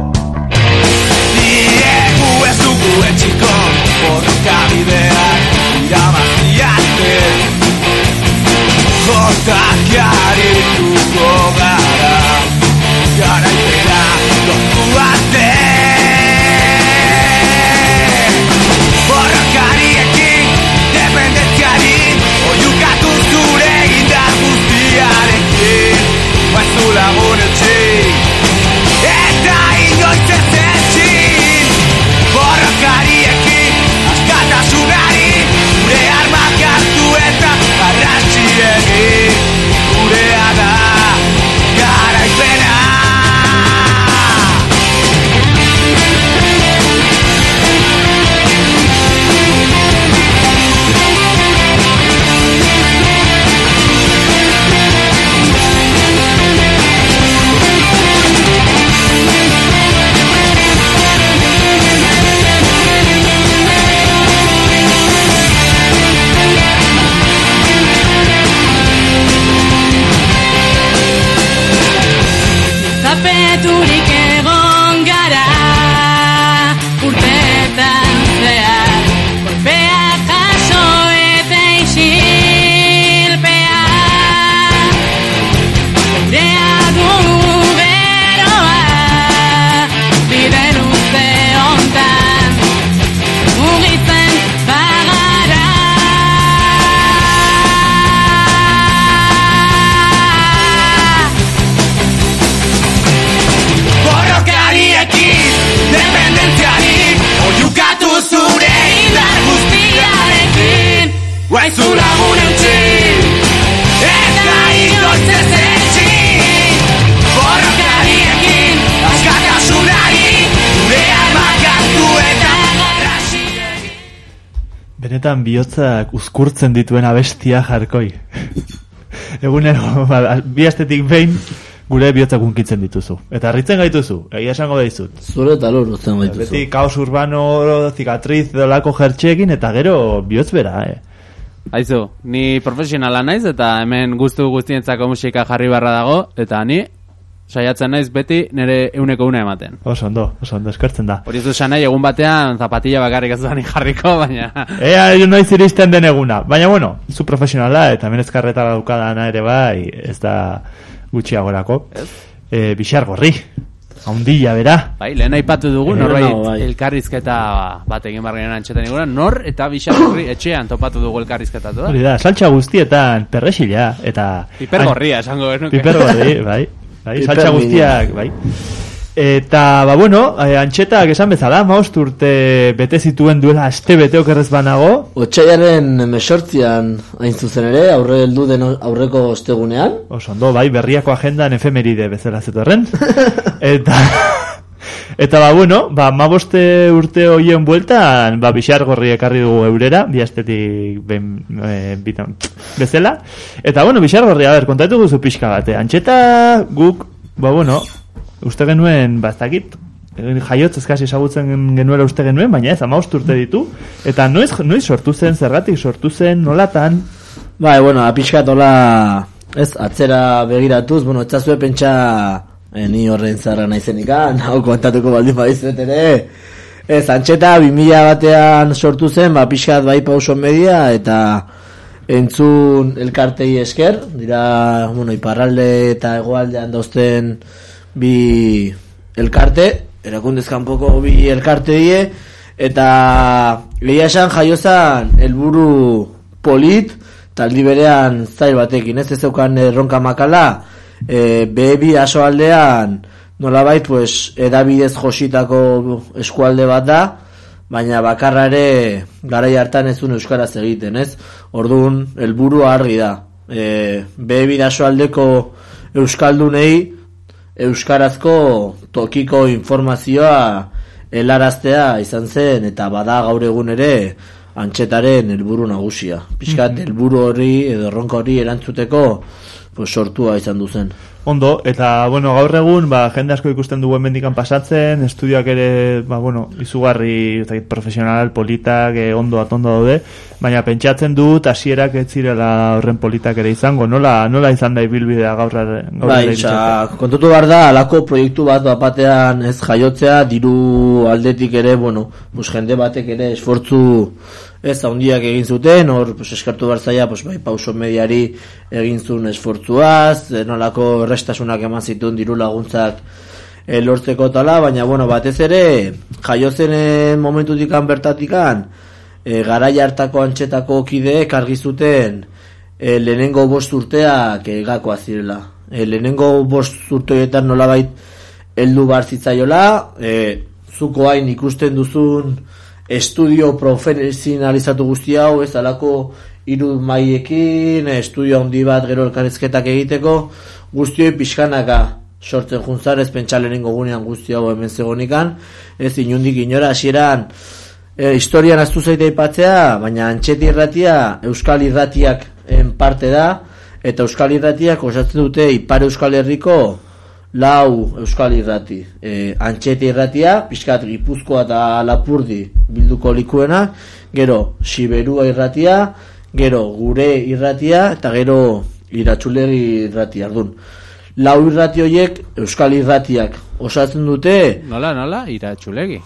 Diegu ez dugu etxiko borroka bidean irabaziate Jotak jarrituko gara garaipena lortu arte Borrokariekin dependentziari oiukatu zure indar guztiarekin Guaizu lagun eutxi eta inoiz ez etxi Borrokariekin askatasunari gure armak hartu eta arrasi egin gurea da garaipena Zapeturik egon gara urteetan zehar Golpeak jaso eta isilpea Gurea dugu beroa bide luze hontan mugitzen bagara Borrokariekin dependentziari oiukatu zure indar guztiarekin Guaizu lagun eutxi eta inoiz ez etxi Borrokariekin askatasunari gure armak hartu eta arrasi egin Benetan bihotzak uzkurtzen dituen abestia jarkoi. Egunero, bi astetik behin gure bihotzak unkitzen dituzu. Eta harritzen gaituzu, egia esango daizut. Zure eta lor utzen gaituzu. Beti kaos urbano, zikatriz, dolako jertxeekin, eta gero bihotz bera, Aizu, ni profesionala naiz eta hemen guztu guztientzako musika jarri barra dago, eta ni saiatzen naiz beti nire euneko una ematen. Oso ondo, eskertzen da. Hori ez du esan nahi, egun batean zapatilla bakarrik ez da ni jarriko, baina... Ea, noiz iristen den eguna. Baina, bueno, zu profesionala eta menezkarreta daukadana ere bai, ez da gutxiagorako. Bixar gorri, haundilla bera. Bai, lehen aipatu dugu, norbait elkarrizketa bat egin barrean antxetan igura, nor eta Bixar gorri etxean topatu dugu elkarrizketa da. Hori da, saltxa guztietan perrexila, eta... Piper gorria, esango genuke. Piper gorri, bai, saltxa guztiak, bai. Eta, bueno, antxetak esan bezala, 5 urte bete zituen duela aste bete okerrez banago. Otsaiaren 18an hain zuzen ere, aurreko ostegunean. Oso ondo, bai, berriako agendan efemeride bezala zetorren. Eta, bueno, 15 urte hoien bueltan, Bixar gorri ekarri dugu eurera, bi astetik bezala. Eta, bueno, Bixar gorri, kontatu guzu pixka bate. Antxeta guk, bueno, uste genuen, bastakit, jaiotz eskasi esagutzen genuela uste genuen, baina ez, 15 urte ditu. Eta noiz sortu zen, zergatik sortu zen, nolatan? Bai, bueno, apixkat hola, ez, atzera begiratuz, bueno, etzazue pentsa, ni horren zarra naizenikan, hau kontatuko baldin badizuet ere. Ez, antxeta 2000 batean sortu zen, apixkat bai pauson media, eta entzun elkartei esker, dira, bueno, iparralde eta hegoaldean dauzten bi elkarte, erakundezkanpoko bi elkarte die, Eta lehia esan jaiozan helburu polit, taldi berean zail batekin, ez zeukan erronka makala, bebi asoaldean nolabait pues edabidez jositako eskualde bat da, baina bakarra ere garai hartan ez zuen euskaraz egiten, ez? Orduan helburua argi da. Bebi asoaldeko euskaldunei euskarazko tokiko informazioa helaraztea izan zen, eta bada gaur egun ere Antxetaren helburu nagusia. Pixkat helburu hori edo erronka hori erantzuteko pues sortua izan du zen. Ondo, eta bueno, gaur egun jende asko ikusten dugu hemendikan pasatzen, estudioak ere izugarri profesional politak ondo atondo daude, baina pentsatzen dut hasierak ez zirela horren politak ere izango. Nola izan da ibilbidea gaur bai, kontutu behar da alako proiektu bat batean ez jaiotzea, diru aldetik ere, pues jende batek ere esfortzu ez handiak egin zuten, hor pues eskartu behar zaia pues bai Pauso Mediari egin zuen esfortzuaz, nolako errestasunak eman zituen diru laguntzak lortzeko tala, baina batez ere jaiotzen momentutikan bertatikan garai hartako Antxetako kideek argi zuten lehenengo 5 urteak gakoa zirela. Lehenengo 5 urteetan nolabait heldu bar zitzaiola, zuko hain ikusten duzun estudio profesionalizatu guzti hau, ez alako 3 mailekin, estudio handi bat gero elkarrizketak egiteko, guztioi pixkanaka sortzen juntzarez pentsa lehenengo gunean guzti hau hemen zegonikan, ez inundik inora hasieran historian aztu zaita ipatzea, baina Antxeti irratia Euskal Irratiak parte da, eta Euskal Irratiak osatzen dute Ipar Euskal Herriko 4 Euskal Irrati. Antxeti irratia, pixkat Gipuzkoa eta Lapurdi bilduko likuena, gero Siberua irratia, gero Gure irratia, eta gero Iratxulegi irratia. Ardun 4 irrati horiek Euskal Irratiak osatzen dute. Nola, Iratxulegi?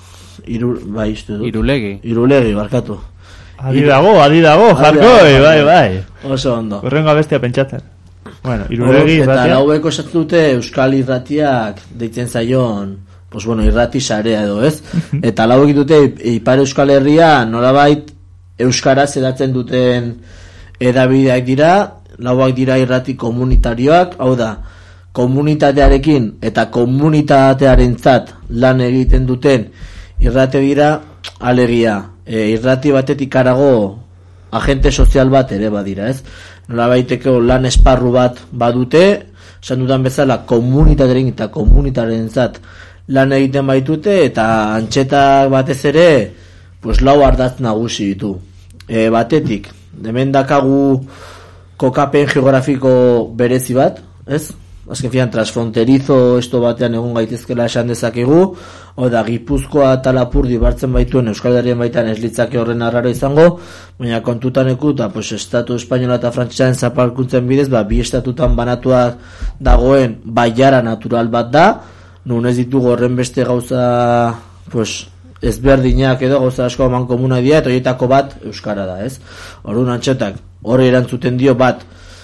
Irulegi, barkatu. Adi dago, jarkoi, bai. Oso ondo. Horrengo abestia pentsatzen. Bueno, Irulegi irratia. Eta lauek osatzen dute Euskal Irratiak deitzen zaion, pues irrati sarea edo, ez? Eta lauek dute Ipar Euskal Herria nolabait euskaraz edatzen duten edabideak dira, lauak dira irrati komunitarioak, hau da, komunitatearekin eta komunitatearentzat lan egiten duten irrate dira, alegia, irrati batetik harago agente sozial bat ere badira, ez? Nolabaiteko lan esparru bat badute, esan dudan bezala komunitatearen eta komunitatearentzat lan egiten baitute, eta Antxetak batez ere pues 4 ardatz nagusi ditu. Batetik, hemen dakagu kokapen geografiko berezi bat, ez? Azken fian, transfronterizo esto batean egun gaitezkela esan dezakegu, da Gipuzkoa eta Lapurdi bartzen baituen Euskal Herrien baitan ez litzake horren arraro izango, baina kontutan ekuta, pues, Estatu Espainola eta Frantsesaren zapalkuntzen bidez, bi estatutan banatuak dagoen baiara natural bat da, nun ez ditugu horren beste gauza, pues, ezberdinak edo gauza asko eman komuna dira, eta horietako bat Euskara da, ez? Orduan Antxetak, horre erantzuten dio bat,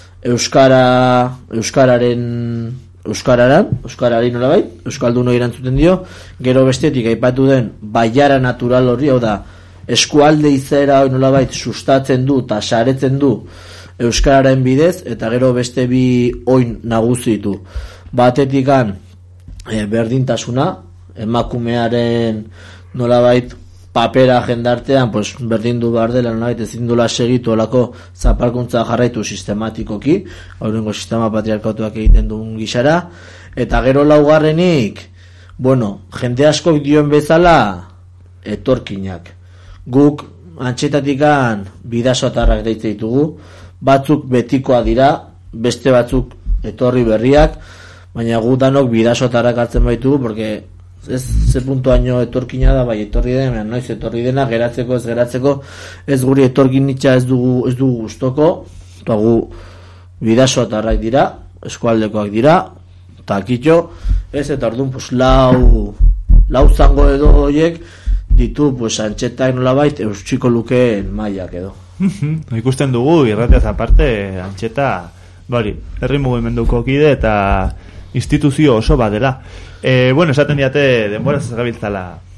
Euskarari nolabait, Euskalduno erantzuten dio, gero bestetik aipatu den baiara natural horri, hau da, eskualde izaera hori nolabait sustatzen du eta saretzen du Euskararen bidez, eta gero beste bi oin nagusitu. Batetikan berdintasuna, emakumearen nolabait papera jendartean, pues, berdindu behar dela, nolabait ezin dula segitu olako zapalkuntza jarraitu sistematikoki, haurengo sistema patriarkatuak egiten duen gixara, eta gero laugarrenik, jende askok dioen bezala, etorkinak. Guk Antxetatikan bidasotarrak deitze ditugu, batzuk betikoa dira, beste batzuk etorri berriak, baina gu danok bidasotarrak hartzen baitugu, porque ze puntuaino etorkina da, bai etorri dena, noiz etorri dena, geratzeko, ez geratzeko, ez guri etorkinitza ez dugu gustoko, eta gu bidasotarrak dira, eskualdekoak dira, eta kitxo, ez, eta orduan, pues, lau zango edo horiek, ditu, pues, Antxetak nolabait, eustxiko lukeen mailak edo. Ikusten dugu, irratiaz aparte, Antxeta, herri mugimenduko kide eta instituzio oso bat dela. Esaten diate denbora ez gabiltzala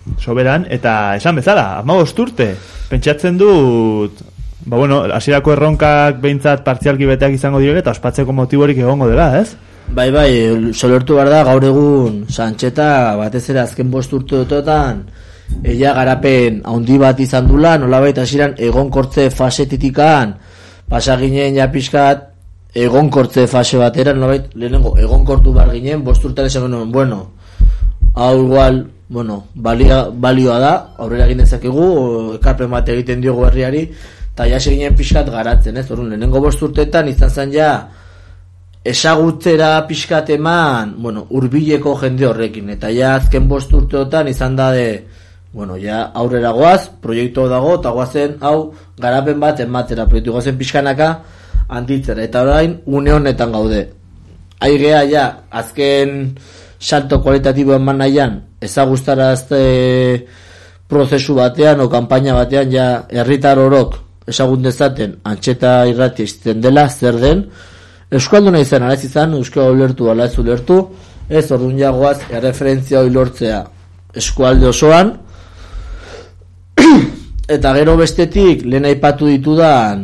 soberan, eta esan bezala, 15 urte, pentsatzen dut, hasierako erronkak behintzat partzialki beteak izango direla, eta ospatzeko motiborik egongo dela, ez? Bai, solertu behar da, gaur egun Sancheta batez ere azken 5 urte dutotan, ella garapen handi bat izan dula, nolabait hasieran egonkortze fasetitikan, pasaginen ja pixkat, egonkortze fase batera, nolabait lehenengo egonkortu behar ginen, 5 urtean esan genuen, hau igual, balioa da, aurrera egin dezakegu, ekarpen bat egiten diogu herriari, eta ja seginen pixkat garatzen, ez? Orduan, lehenengo 5 urteetan izan zen ja, esagutzera pixkat eman, hurbileko jende horrekin, eta ja azken 5 urteotan izan da ja aurrera goaz, proiektu dago, eta goazen, hau, garapen bat ematera, proiektu goazen pixkanaka handitzera, eta orain, une honetan gaude. Aigea, ja, azken salto kualitatibo eman nahian, ezagustarazte prozesu batean, o kanpaina batean, ja, herritar orok ezagun dezaten, Antxeta irrati izten dela, zer den, euskalduna izan, ala ez izan, euskal ulertu, ala ez ulertu, ez orduan jagoaz, erreferentzia hori lortzea eskualde osoan, eta gero bestetik, lehen aipatu ditudan,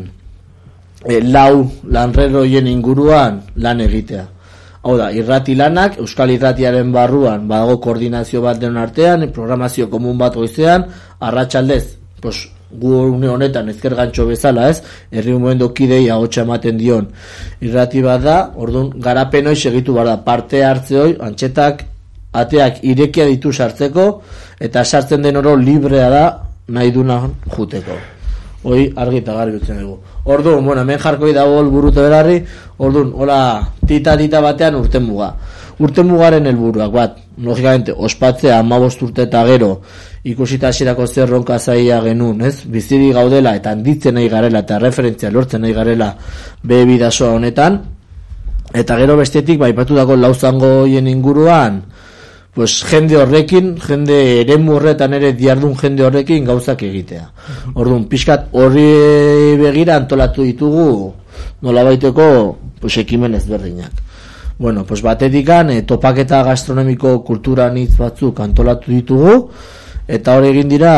lau lanreroien inguruan lan egitea. Hau da, irrati lanak, euskal irratiaren barruan, badago koordinazio bat denon artean, programazio komun bat goizean, arratsaldez, gu une honetan ezker gantxo bezala, ez? Herri momentu kidei ahotsa ematen dion irrati bat da, orduan garapen hori segitu behar da, parte hartze hori, Antxetak ateak irekia ditu sartzeko, eta sartzen den oro librea da nahi duna juteko. Hoi argi eta garbi utzen dugu. Orduan, hemen jarkoi dago burute berarri, orduan, hola, tita batean urten muga. Urten mugaren helburuak bat, logikamente, ospatzea 15 urte eta gero, ikusita hasierako zer ronka zaia genuen, ez? Biziri gaudela eta handitzen nahi garela eta referentzia lortzen nahi garela bidasoa honetan, eta gero bestetik, aipatu dago lauzango hien inguruan, jende horrekin, jende eremu horretan ere diardun jende horrekin gauzak egitea. Orduan, pixkat horri begira antolatu ditugu nolabaiteko ekimen ezberdinak. Batetikan topaketa gastronomiko kultura anitz batzuk antolatu ditugu, eta hori egin dira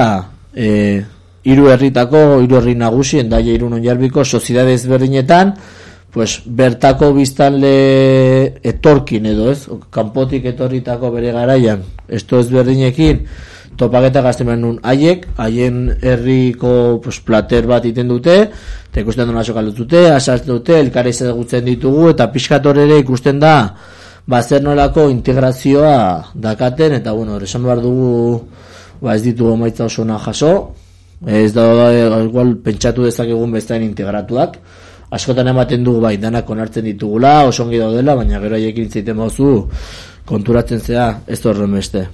3 herri nagusi, Hendaia, Irun, Onjarbiko soziedade ezberdinetan, bertako biztanle etorkin edo, ez? Kanpotik etorritako bere garaian, esto ezberdinekin topaketa gastronomikoan haien herriko plater bat iten dute, eta ikusten duen asok aldutute, asartzen dute, elkara izagutzen ditugu, eta pixkator ere ikusten da zer nolako integrazioa dakaten, eta esan behar dugu ez ditugu maitza oso na jaso, ez da igual pentsatu dezakegun bestain integratuak, askotan ematen dugu danak onartzen ditugula, oso ongi daudela, baina gero haiekin zaiten bauzu konturatzen zea ez horren beste.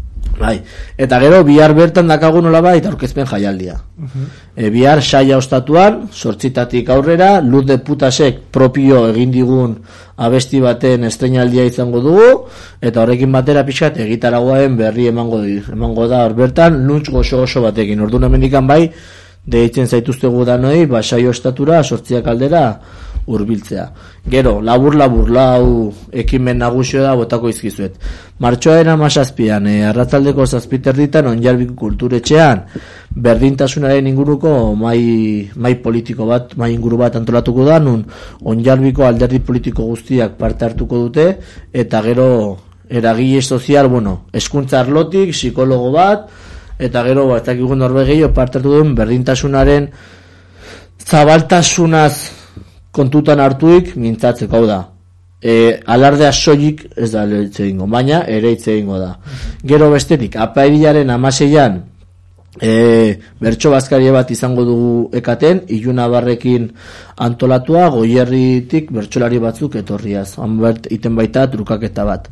Eta gero bihar bertan dakagun nolabait aurkezpen jaialdia. Bihar saia ostatuan, 8 aurrera, Luz de Putasek propio egin digun abesti baten estreinaldia izango dugu, eta horrekin batera pixkat egitaragoen berri emango da hor bertan, luntz gozo batekin. Orduan hemendikan deitzen zaituztegu danoi, saio estatura 8 aldera hurbiltzea. Gero, labur lau ekimen nagusio da botako izkizuet. Martxoaren 17an, arratzaldeko 7:00 Onjarbiko kulturetxean, berdintasunaren inguruko mai politiko bat, mai inguru bat antolatuko da, nun Onjarbiko alderdi politiko guztiak parte hartuko dute, eta gero eragile sozial, hezkuntza arlotik, psikologo bat, eta gero batzakikun norbegeio parte hartu duen berdintasunaren zabaltasunaz kontutan hartuik mintzatzeko. Hau da, alardea soilik ez da hitz egingo, baina ere hitz egingo da. Gero bestetik, apirilaren 16an bertso bazkaria bat izango dugu ekaten, Iluna Barrekin antolatua, Goierritik bertsolari batzuk etorriaz, iten baita trukaketa bat.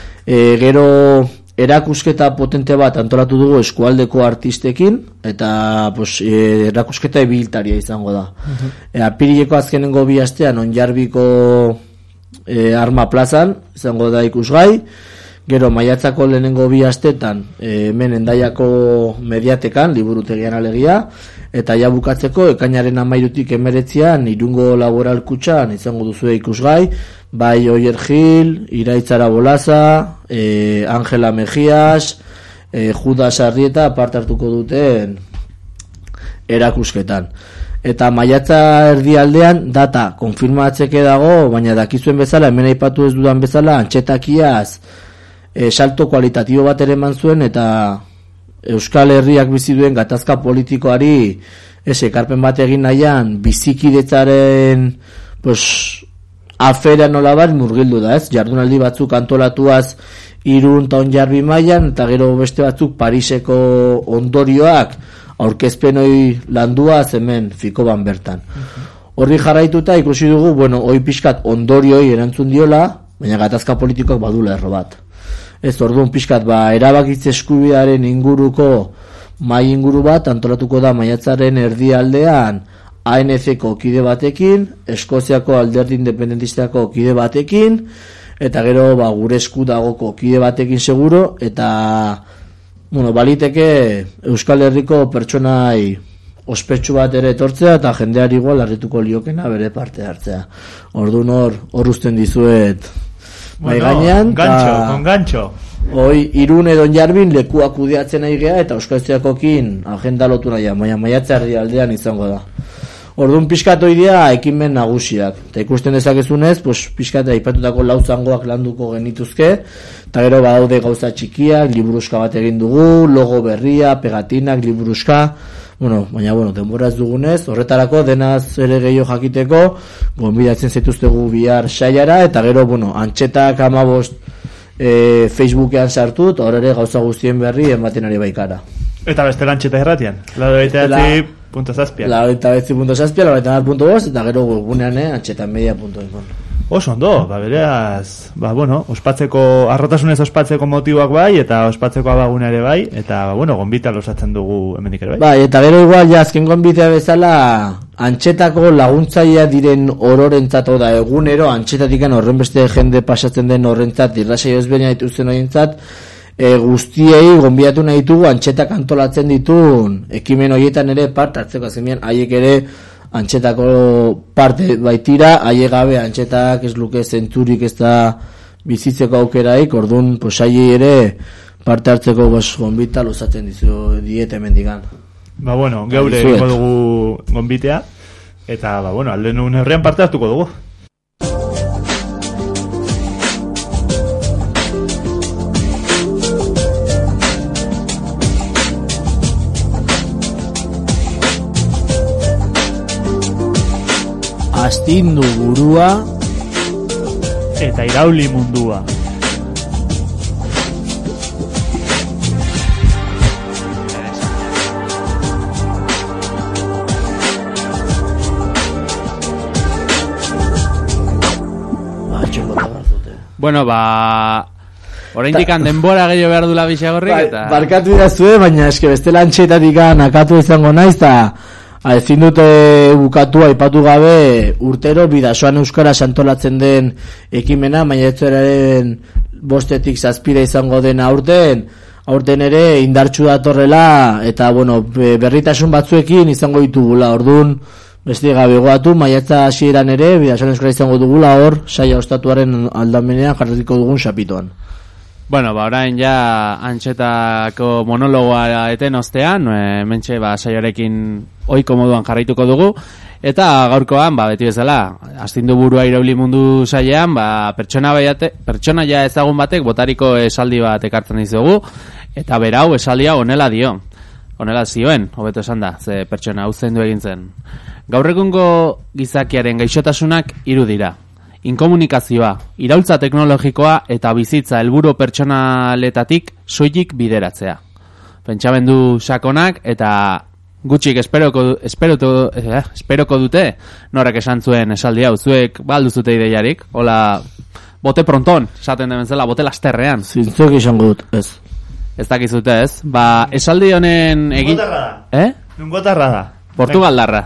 Gero erakusketa potente bat antolatu dugu eskualdeko artistekin, eta erakusketa ibiltaria izango da. Apirileko azkenengo 2 astean Onjarbiko Arma plazan izango da ikusgai, gero maiatzako lehenengo 2 astetan hemen Hendaiako Mediatekan, liburutegian alegia, eta ja bukatzeko ekainaren 13tik 19an Irungo Laboral Kutxan izango duzue ikusgai, bai Oier Gil, Iraitzara Bolaza, Angela Mejías, Judas Arrieta parte hartuko duten erakusketan. Eta maiatza erdialdean data konfirmatzeke dago, baina dakizuen bezala, hemen aipatu ez dudan bezala, Antxetakiaz salto kualitatibo bat ere eman zuen, eta Euskal Herriak bizi duen gatazka politikoari ekarpen bat egin nahian bizikidetzaren afera nolabat murgildu da, ez? Jardunaldi batzuk antolatuaz Irun eta Onjarbi mailan, eta gero beste batzuk Pariseko ondorioak aurkezpen hori landuaz hemen Fikoban bertan. Horri jarraituta ikusi dugu, hoi pixkat ondorioi erantzun diola, baina gatazka politikoak badula erro bat. Ez, orduan pixkat, erabakitze eskubidearen inguruko mai inguru bat antolatuko da maiatzaren erdialdean ANC-ko kide batekin, Eskoziako alderdi independentistako kide batekin, eta gero gure esku dagoko kide batekin seguro, eta baliteke Euskal Herriko pertsonai ospetsu bat ere etortzea, eta jendeari igual harrituko liokena bere parte hartzea. Orduan hor usten dizuet gainean, con gancho. Hoi, Irun edo Onjarbin lekuak kudeatzen nahi gea, eta Euskal agenda lotu nahian, baina maiatzarri aldean izango da. Orduan pixkat oidea ekimen nagusiak. Eta ikusten dezakezunez, pixkat aipatutako lauzangoak landuko genituzke, eta gero badaude gauza txikiak, liburuska bat egin dugu, logo berria, pegatinak, liburuska, baina denbora ez dugunez, horretarako denaz ere gehiago jakiteko, gonbidatzen zaituztegu bihar saiara, eta gero, Antxetak 15 Facebookean sartut, hor ere gauza guztien berri ematen ari baikara. Eta beste Antxeta irratian, laurogeita eta gero webgunean antxetamedia.info. Oso ondo, bereaz, ospatzeko, arrotasunez ospatzeko motiboak bai, eta ospatzeko abaguna ere bai, eta, gonbita losatzen dugu hemendik ere bai. Bai, eta gero igual, azken gonbitea bezala, Antxetako laguntzaia diren ororentzat, da egunero, Antxetatikan horren beste jende pasatzen den horrentzat, irrasaio ezberdina dituzten horientzat, guztiei gonbidatu nahi ditugu Antxetak antolatzen ditun ekimen horietan ere parte hartzeko, azkenean haiek ere Antxetako parte baitira, haiek gabe Antxetak ez luke zentzurik ez da bizitzeko aukeraik, orduan haiei ere parte hartzeko gonbita lozatzen diet hemendikan. Geure egingo dugu gonbitea, eta alde nuen herrian parte hartuko dugu. Astindu burua eta irauli mundua. Oraindikan denbora gehiago behar dula Bixagorrik, eta barkatu idazue, baina eske bestela Antxetatik akatu izango naiz, eta ezin dute bukatu aipatu gabe urtero Bidasoan euskara santolatzen den ekimena, maiatzaren 5-tik 7 izango dena aurten ere indartsu datorrela, eta berritasun batzuekin izango ditugula. Orduan beste gabe goatu, maiatza hasieran ere Bidasoan euskara izango dugula, hor saia ostatuaren aldamenean jarriko dugun xapitoan. Orain ja Antxetako monologoa eten ostean, mentxe saioarekin ohiko moduan jarraituko dugu, eta gaurkoan, beti bezala, astindu burua irauli mundu saiean, pertsona ja ezagun batek botariko esaldi bat ekartzen dizugu, eta berau esaldia honela dio. Honela zioen, hobeto esan da, ze pertsona hau zendu egin zen. Gaur egungo gizakiaren gaixotasunak 3 dira. Inkomunikazioa, iraultza teknologikoa eta bizitza helburu pertsonaletatik soilik bideratzea. Pentsamendu sakonak eta gutxik esperoko dute norak esan zuen esaldi hau. Zuek balduzute ideiarik, hola, bote pronton, esaten den bezala, bote lasterrean. Zintzuk izango dut, ez. Ez dakizute, ez? Esaldi honen Nungotarra da. Portugaldarra.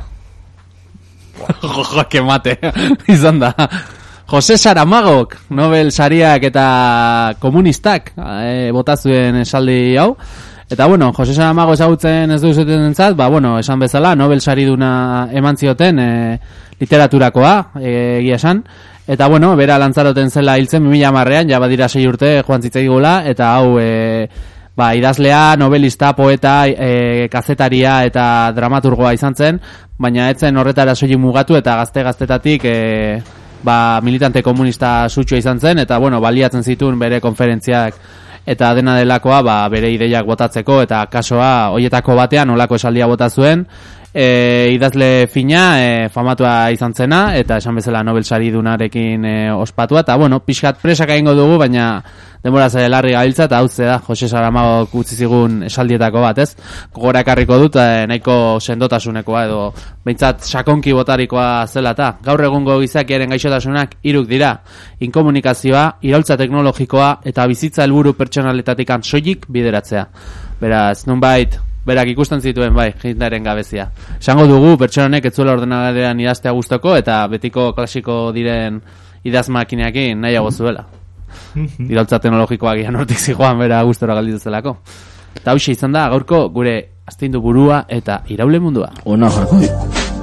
Que mate, izan da. Jose Saramagok, Nobel sariak eta komunistak botazuen esaldi hau. Eta Jose Saramago ezagutzen ez duzuten entzat, esan bezala, Nobel sariduna eman zioten literaturakoa, egia esan. Eta bera Lantzaroten zela hiltzen 2010an, ja badira 6 urte joan zitzaigula, eta hau idazlea, novelista, poeta, kazetaria eta dramaturgoa izan zen, baina etzen horretara soilik mugatu eta gaztetatik militante komunista sutxua izan zen, eta baliatzen zituen bere konferentziak eta dena delakoa bere ideiak botatzeko, eta kasoa hoietako batean olako esaldia bota zuen, idazle fina, famatua izan zena, eta esan bezala Nobel sari dunarekin ospatua, eta pixkat presak egingo dugu, baina denbora zaila larri gabiltza, eta hau da, Jose Saramago utzi zigun esaldietako bat, ez? Gogora ekarriko dut, nahiko sendotasunekoa, edo behintzat sakonki botarikoa zela, eta gaur egungo gizakiaren gaixotasunak 3 dira: inkomunikazioa, iraultza teknologikoa, eta bizitza helburu pertsonaletatik soilik bideratzea. Beraz, nonbait, berak ikusten zituen jendearen gabezia. Esango dugu, pertsona honek ez zuela ordenagailuan idaztea gustoko, eta betiko klasiko diren idaz makineekin nahiago zuela. Iraultza teknologikoak gian hortik zijoan bera gustora galditu zelako. Eta hauxe izan da, gaurko gure astindu burua eta iraule mundua. Ona jarko di.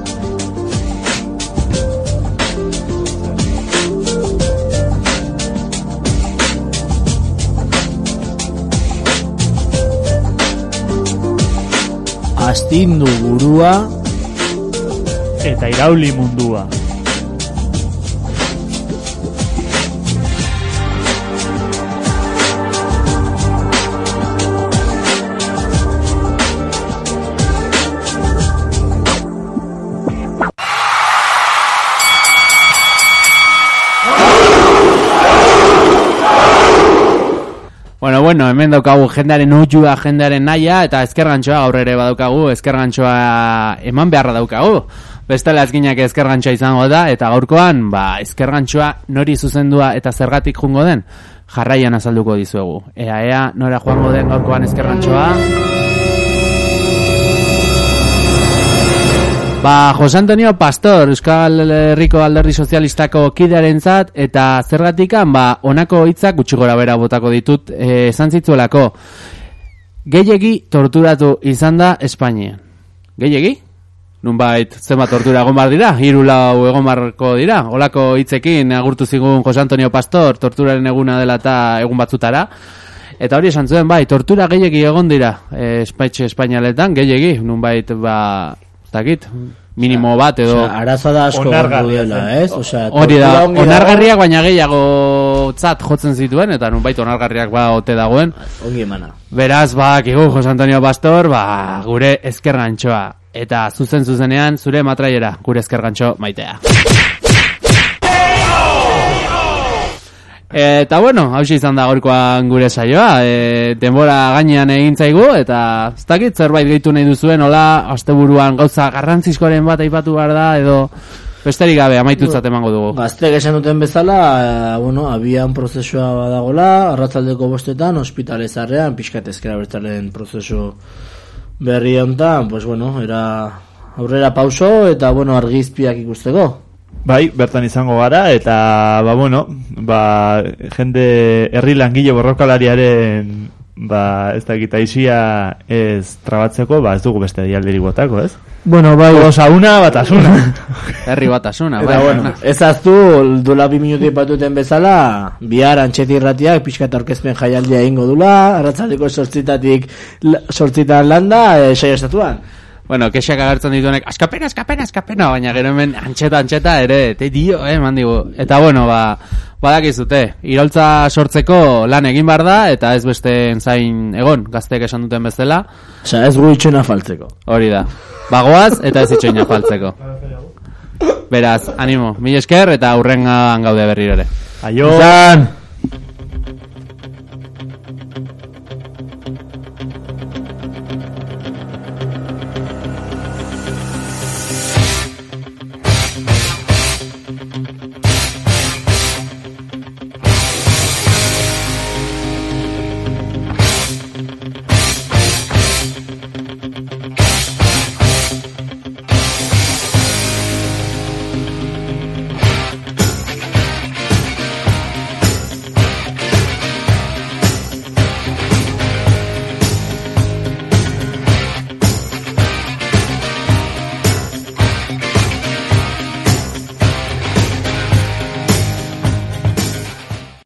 Astindu burua eta irauli mundua. Bueno, hemen daukagu jendearen utxua, jendearen naia, eta ezkergantxoa gaur ere badaukagu, ezkergantxoa eman beharra daukagu. Bestela ezkinak ezkergantxoa izango da, eta gaurkoan, ezkergantxoa nori zuzendua eta zergatik jungo den, jarraian azalduko dizuegu. Ea, nora joango den gaurkoan ezkergantxoa. Jose Antonio Pastor, Euskal Herriko Alderdi Sozialistako kidearentzat, eta zergatikan, honako hitzak gutxi gora bera botako ditut, esan zitzuelako. Gehiegi torturatu izan da Espainian. Gehiegi? Nunbait, zenbat tortura egon bar dira? 3-4 egon barko dira? Olako hitzekin agurtu zigun Jose Antonio Pastor, torturaren eguna dela eta egun batzutara. Eta hori esan zuen, tortura gehiegi egon dira Espaitxe Espainialetan, gehiegi, nunbait, dakit, minimo bat edo arazoa da asko duela, ez? Hori da, onargarriak baina gehiago jotzen zituen, eta nunbait onargarriak ote dagoen. Ongi emana. Beraz, Jose Antonio Pastor, gure ezkergantxoa. Eta zuzenean, zure matraiera, gure ezkergantxo maitea. Eta hauxe izan da gaurkoan gure saioa, denbora gainean egin zaigu, eta ez dakit zerbait gehitu nahi duzuen, hola, asteburuan gauza garrantzizkoren bat aipatu behar da, edo besterik gabe amaitutzat emango dugu. Gazteek esan duten bezala, abian prozesua badagola, arratzaldeko 5:00 ospitale zarrean, pixkat ezkera bertalen prozesu berri honetan, era aurrera pauso, eta argizpiak ikusteko. Bai, bertan izango gara, eta, jende herri langile borrokalariaren, ez dakita izia ez trabatzeko, ez dugu beste dialderik botako, ez? Osauna, batasuna. Herri batasuna, ez aztu, dula 2 minutu ipatuten bezala, bihar Antxeti Irratiak pixkat aurkezpen jaialdia egingo dula, arratzaldeko 8:00 landa, saio estatuan. Kexak agertzen dituenek, askapena, baina gero hemen antxeta ere, te dio, mandigu. Eta badakizute, iraultza sortzeko lan egin behar da, eta ez beste zain egon, gazteek esan duten bezala. Ez gu itxoina faltzeko. Hori da, bagoaz eta ez itxoina faltzeko. Beraz, animo, mil esker eta hurrengan gaude berriro ere. Aio!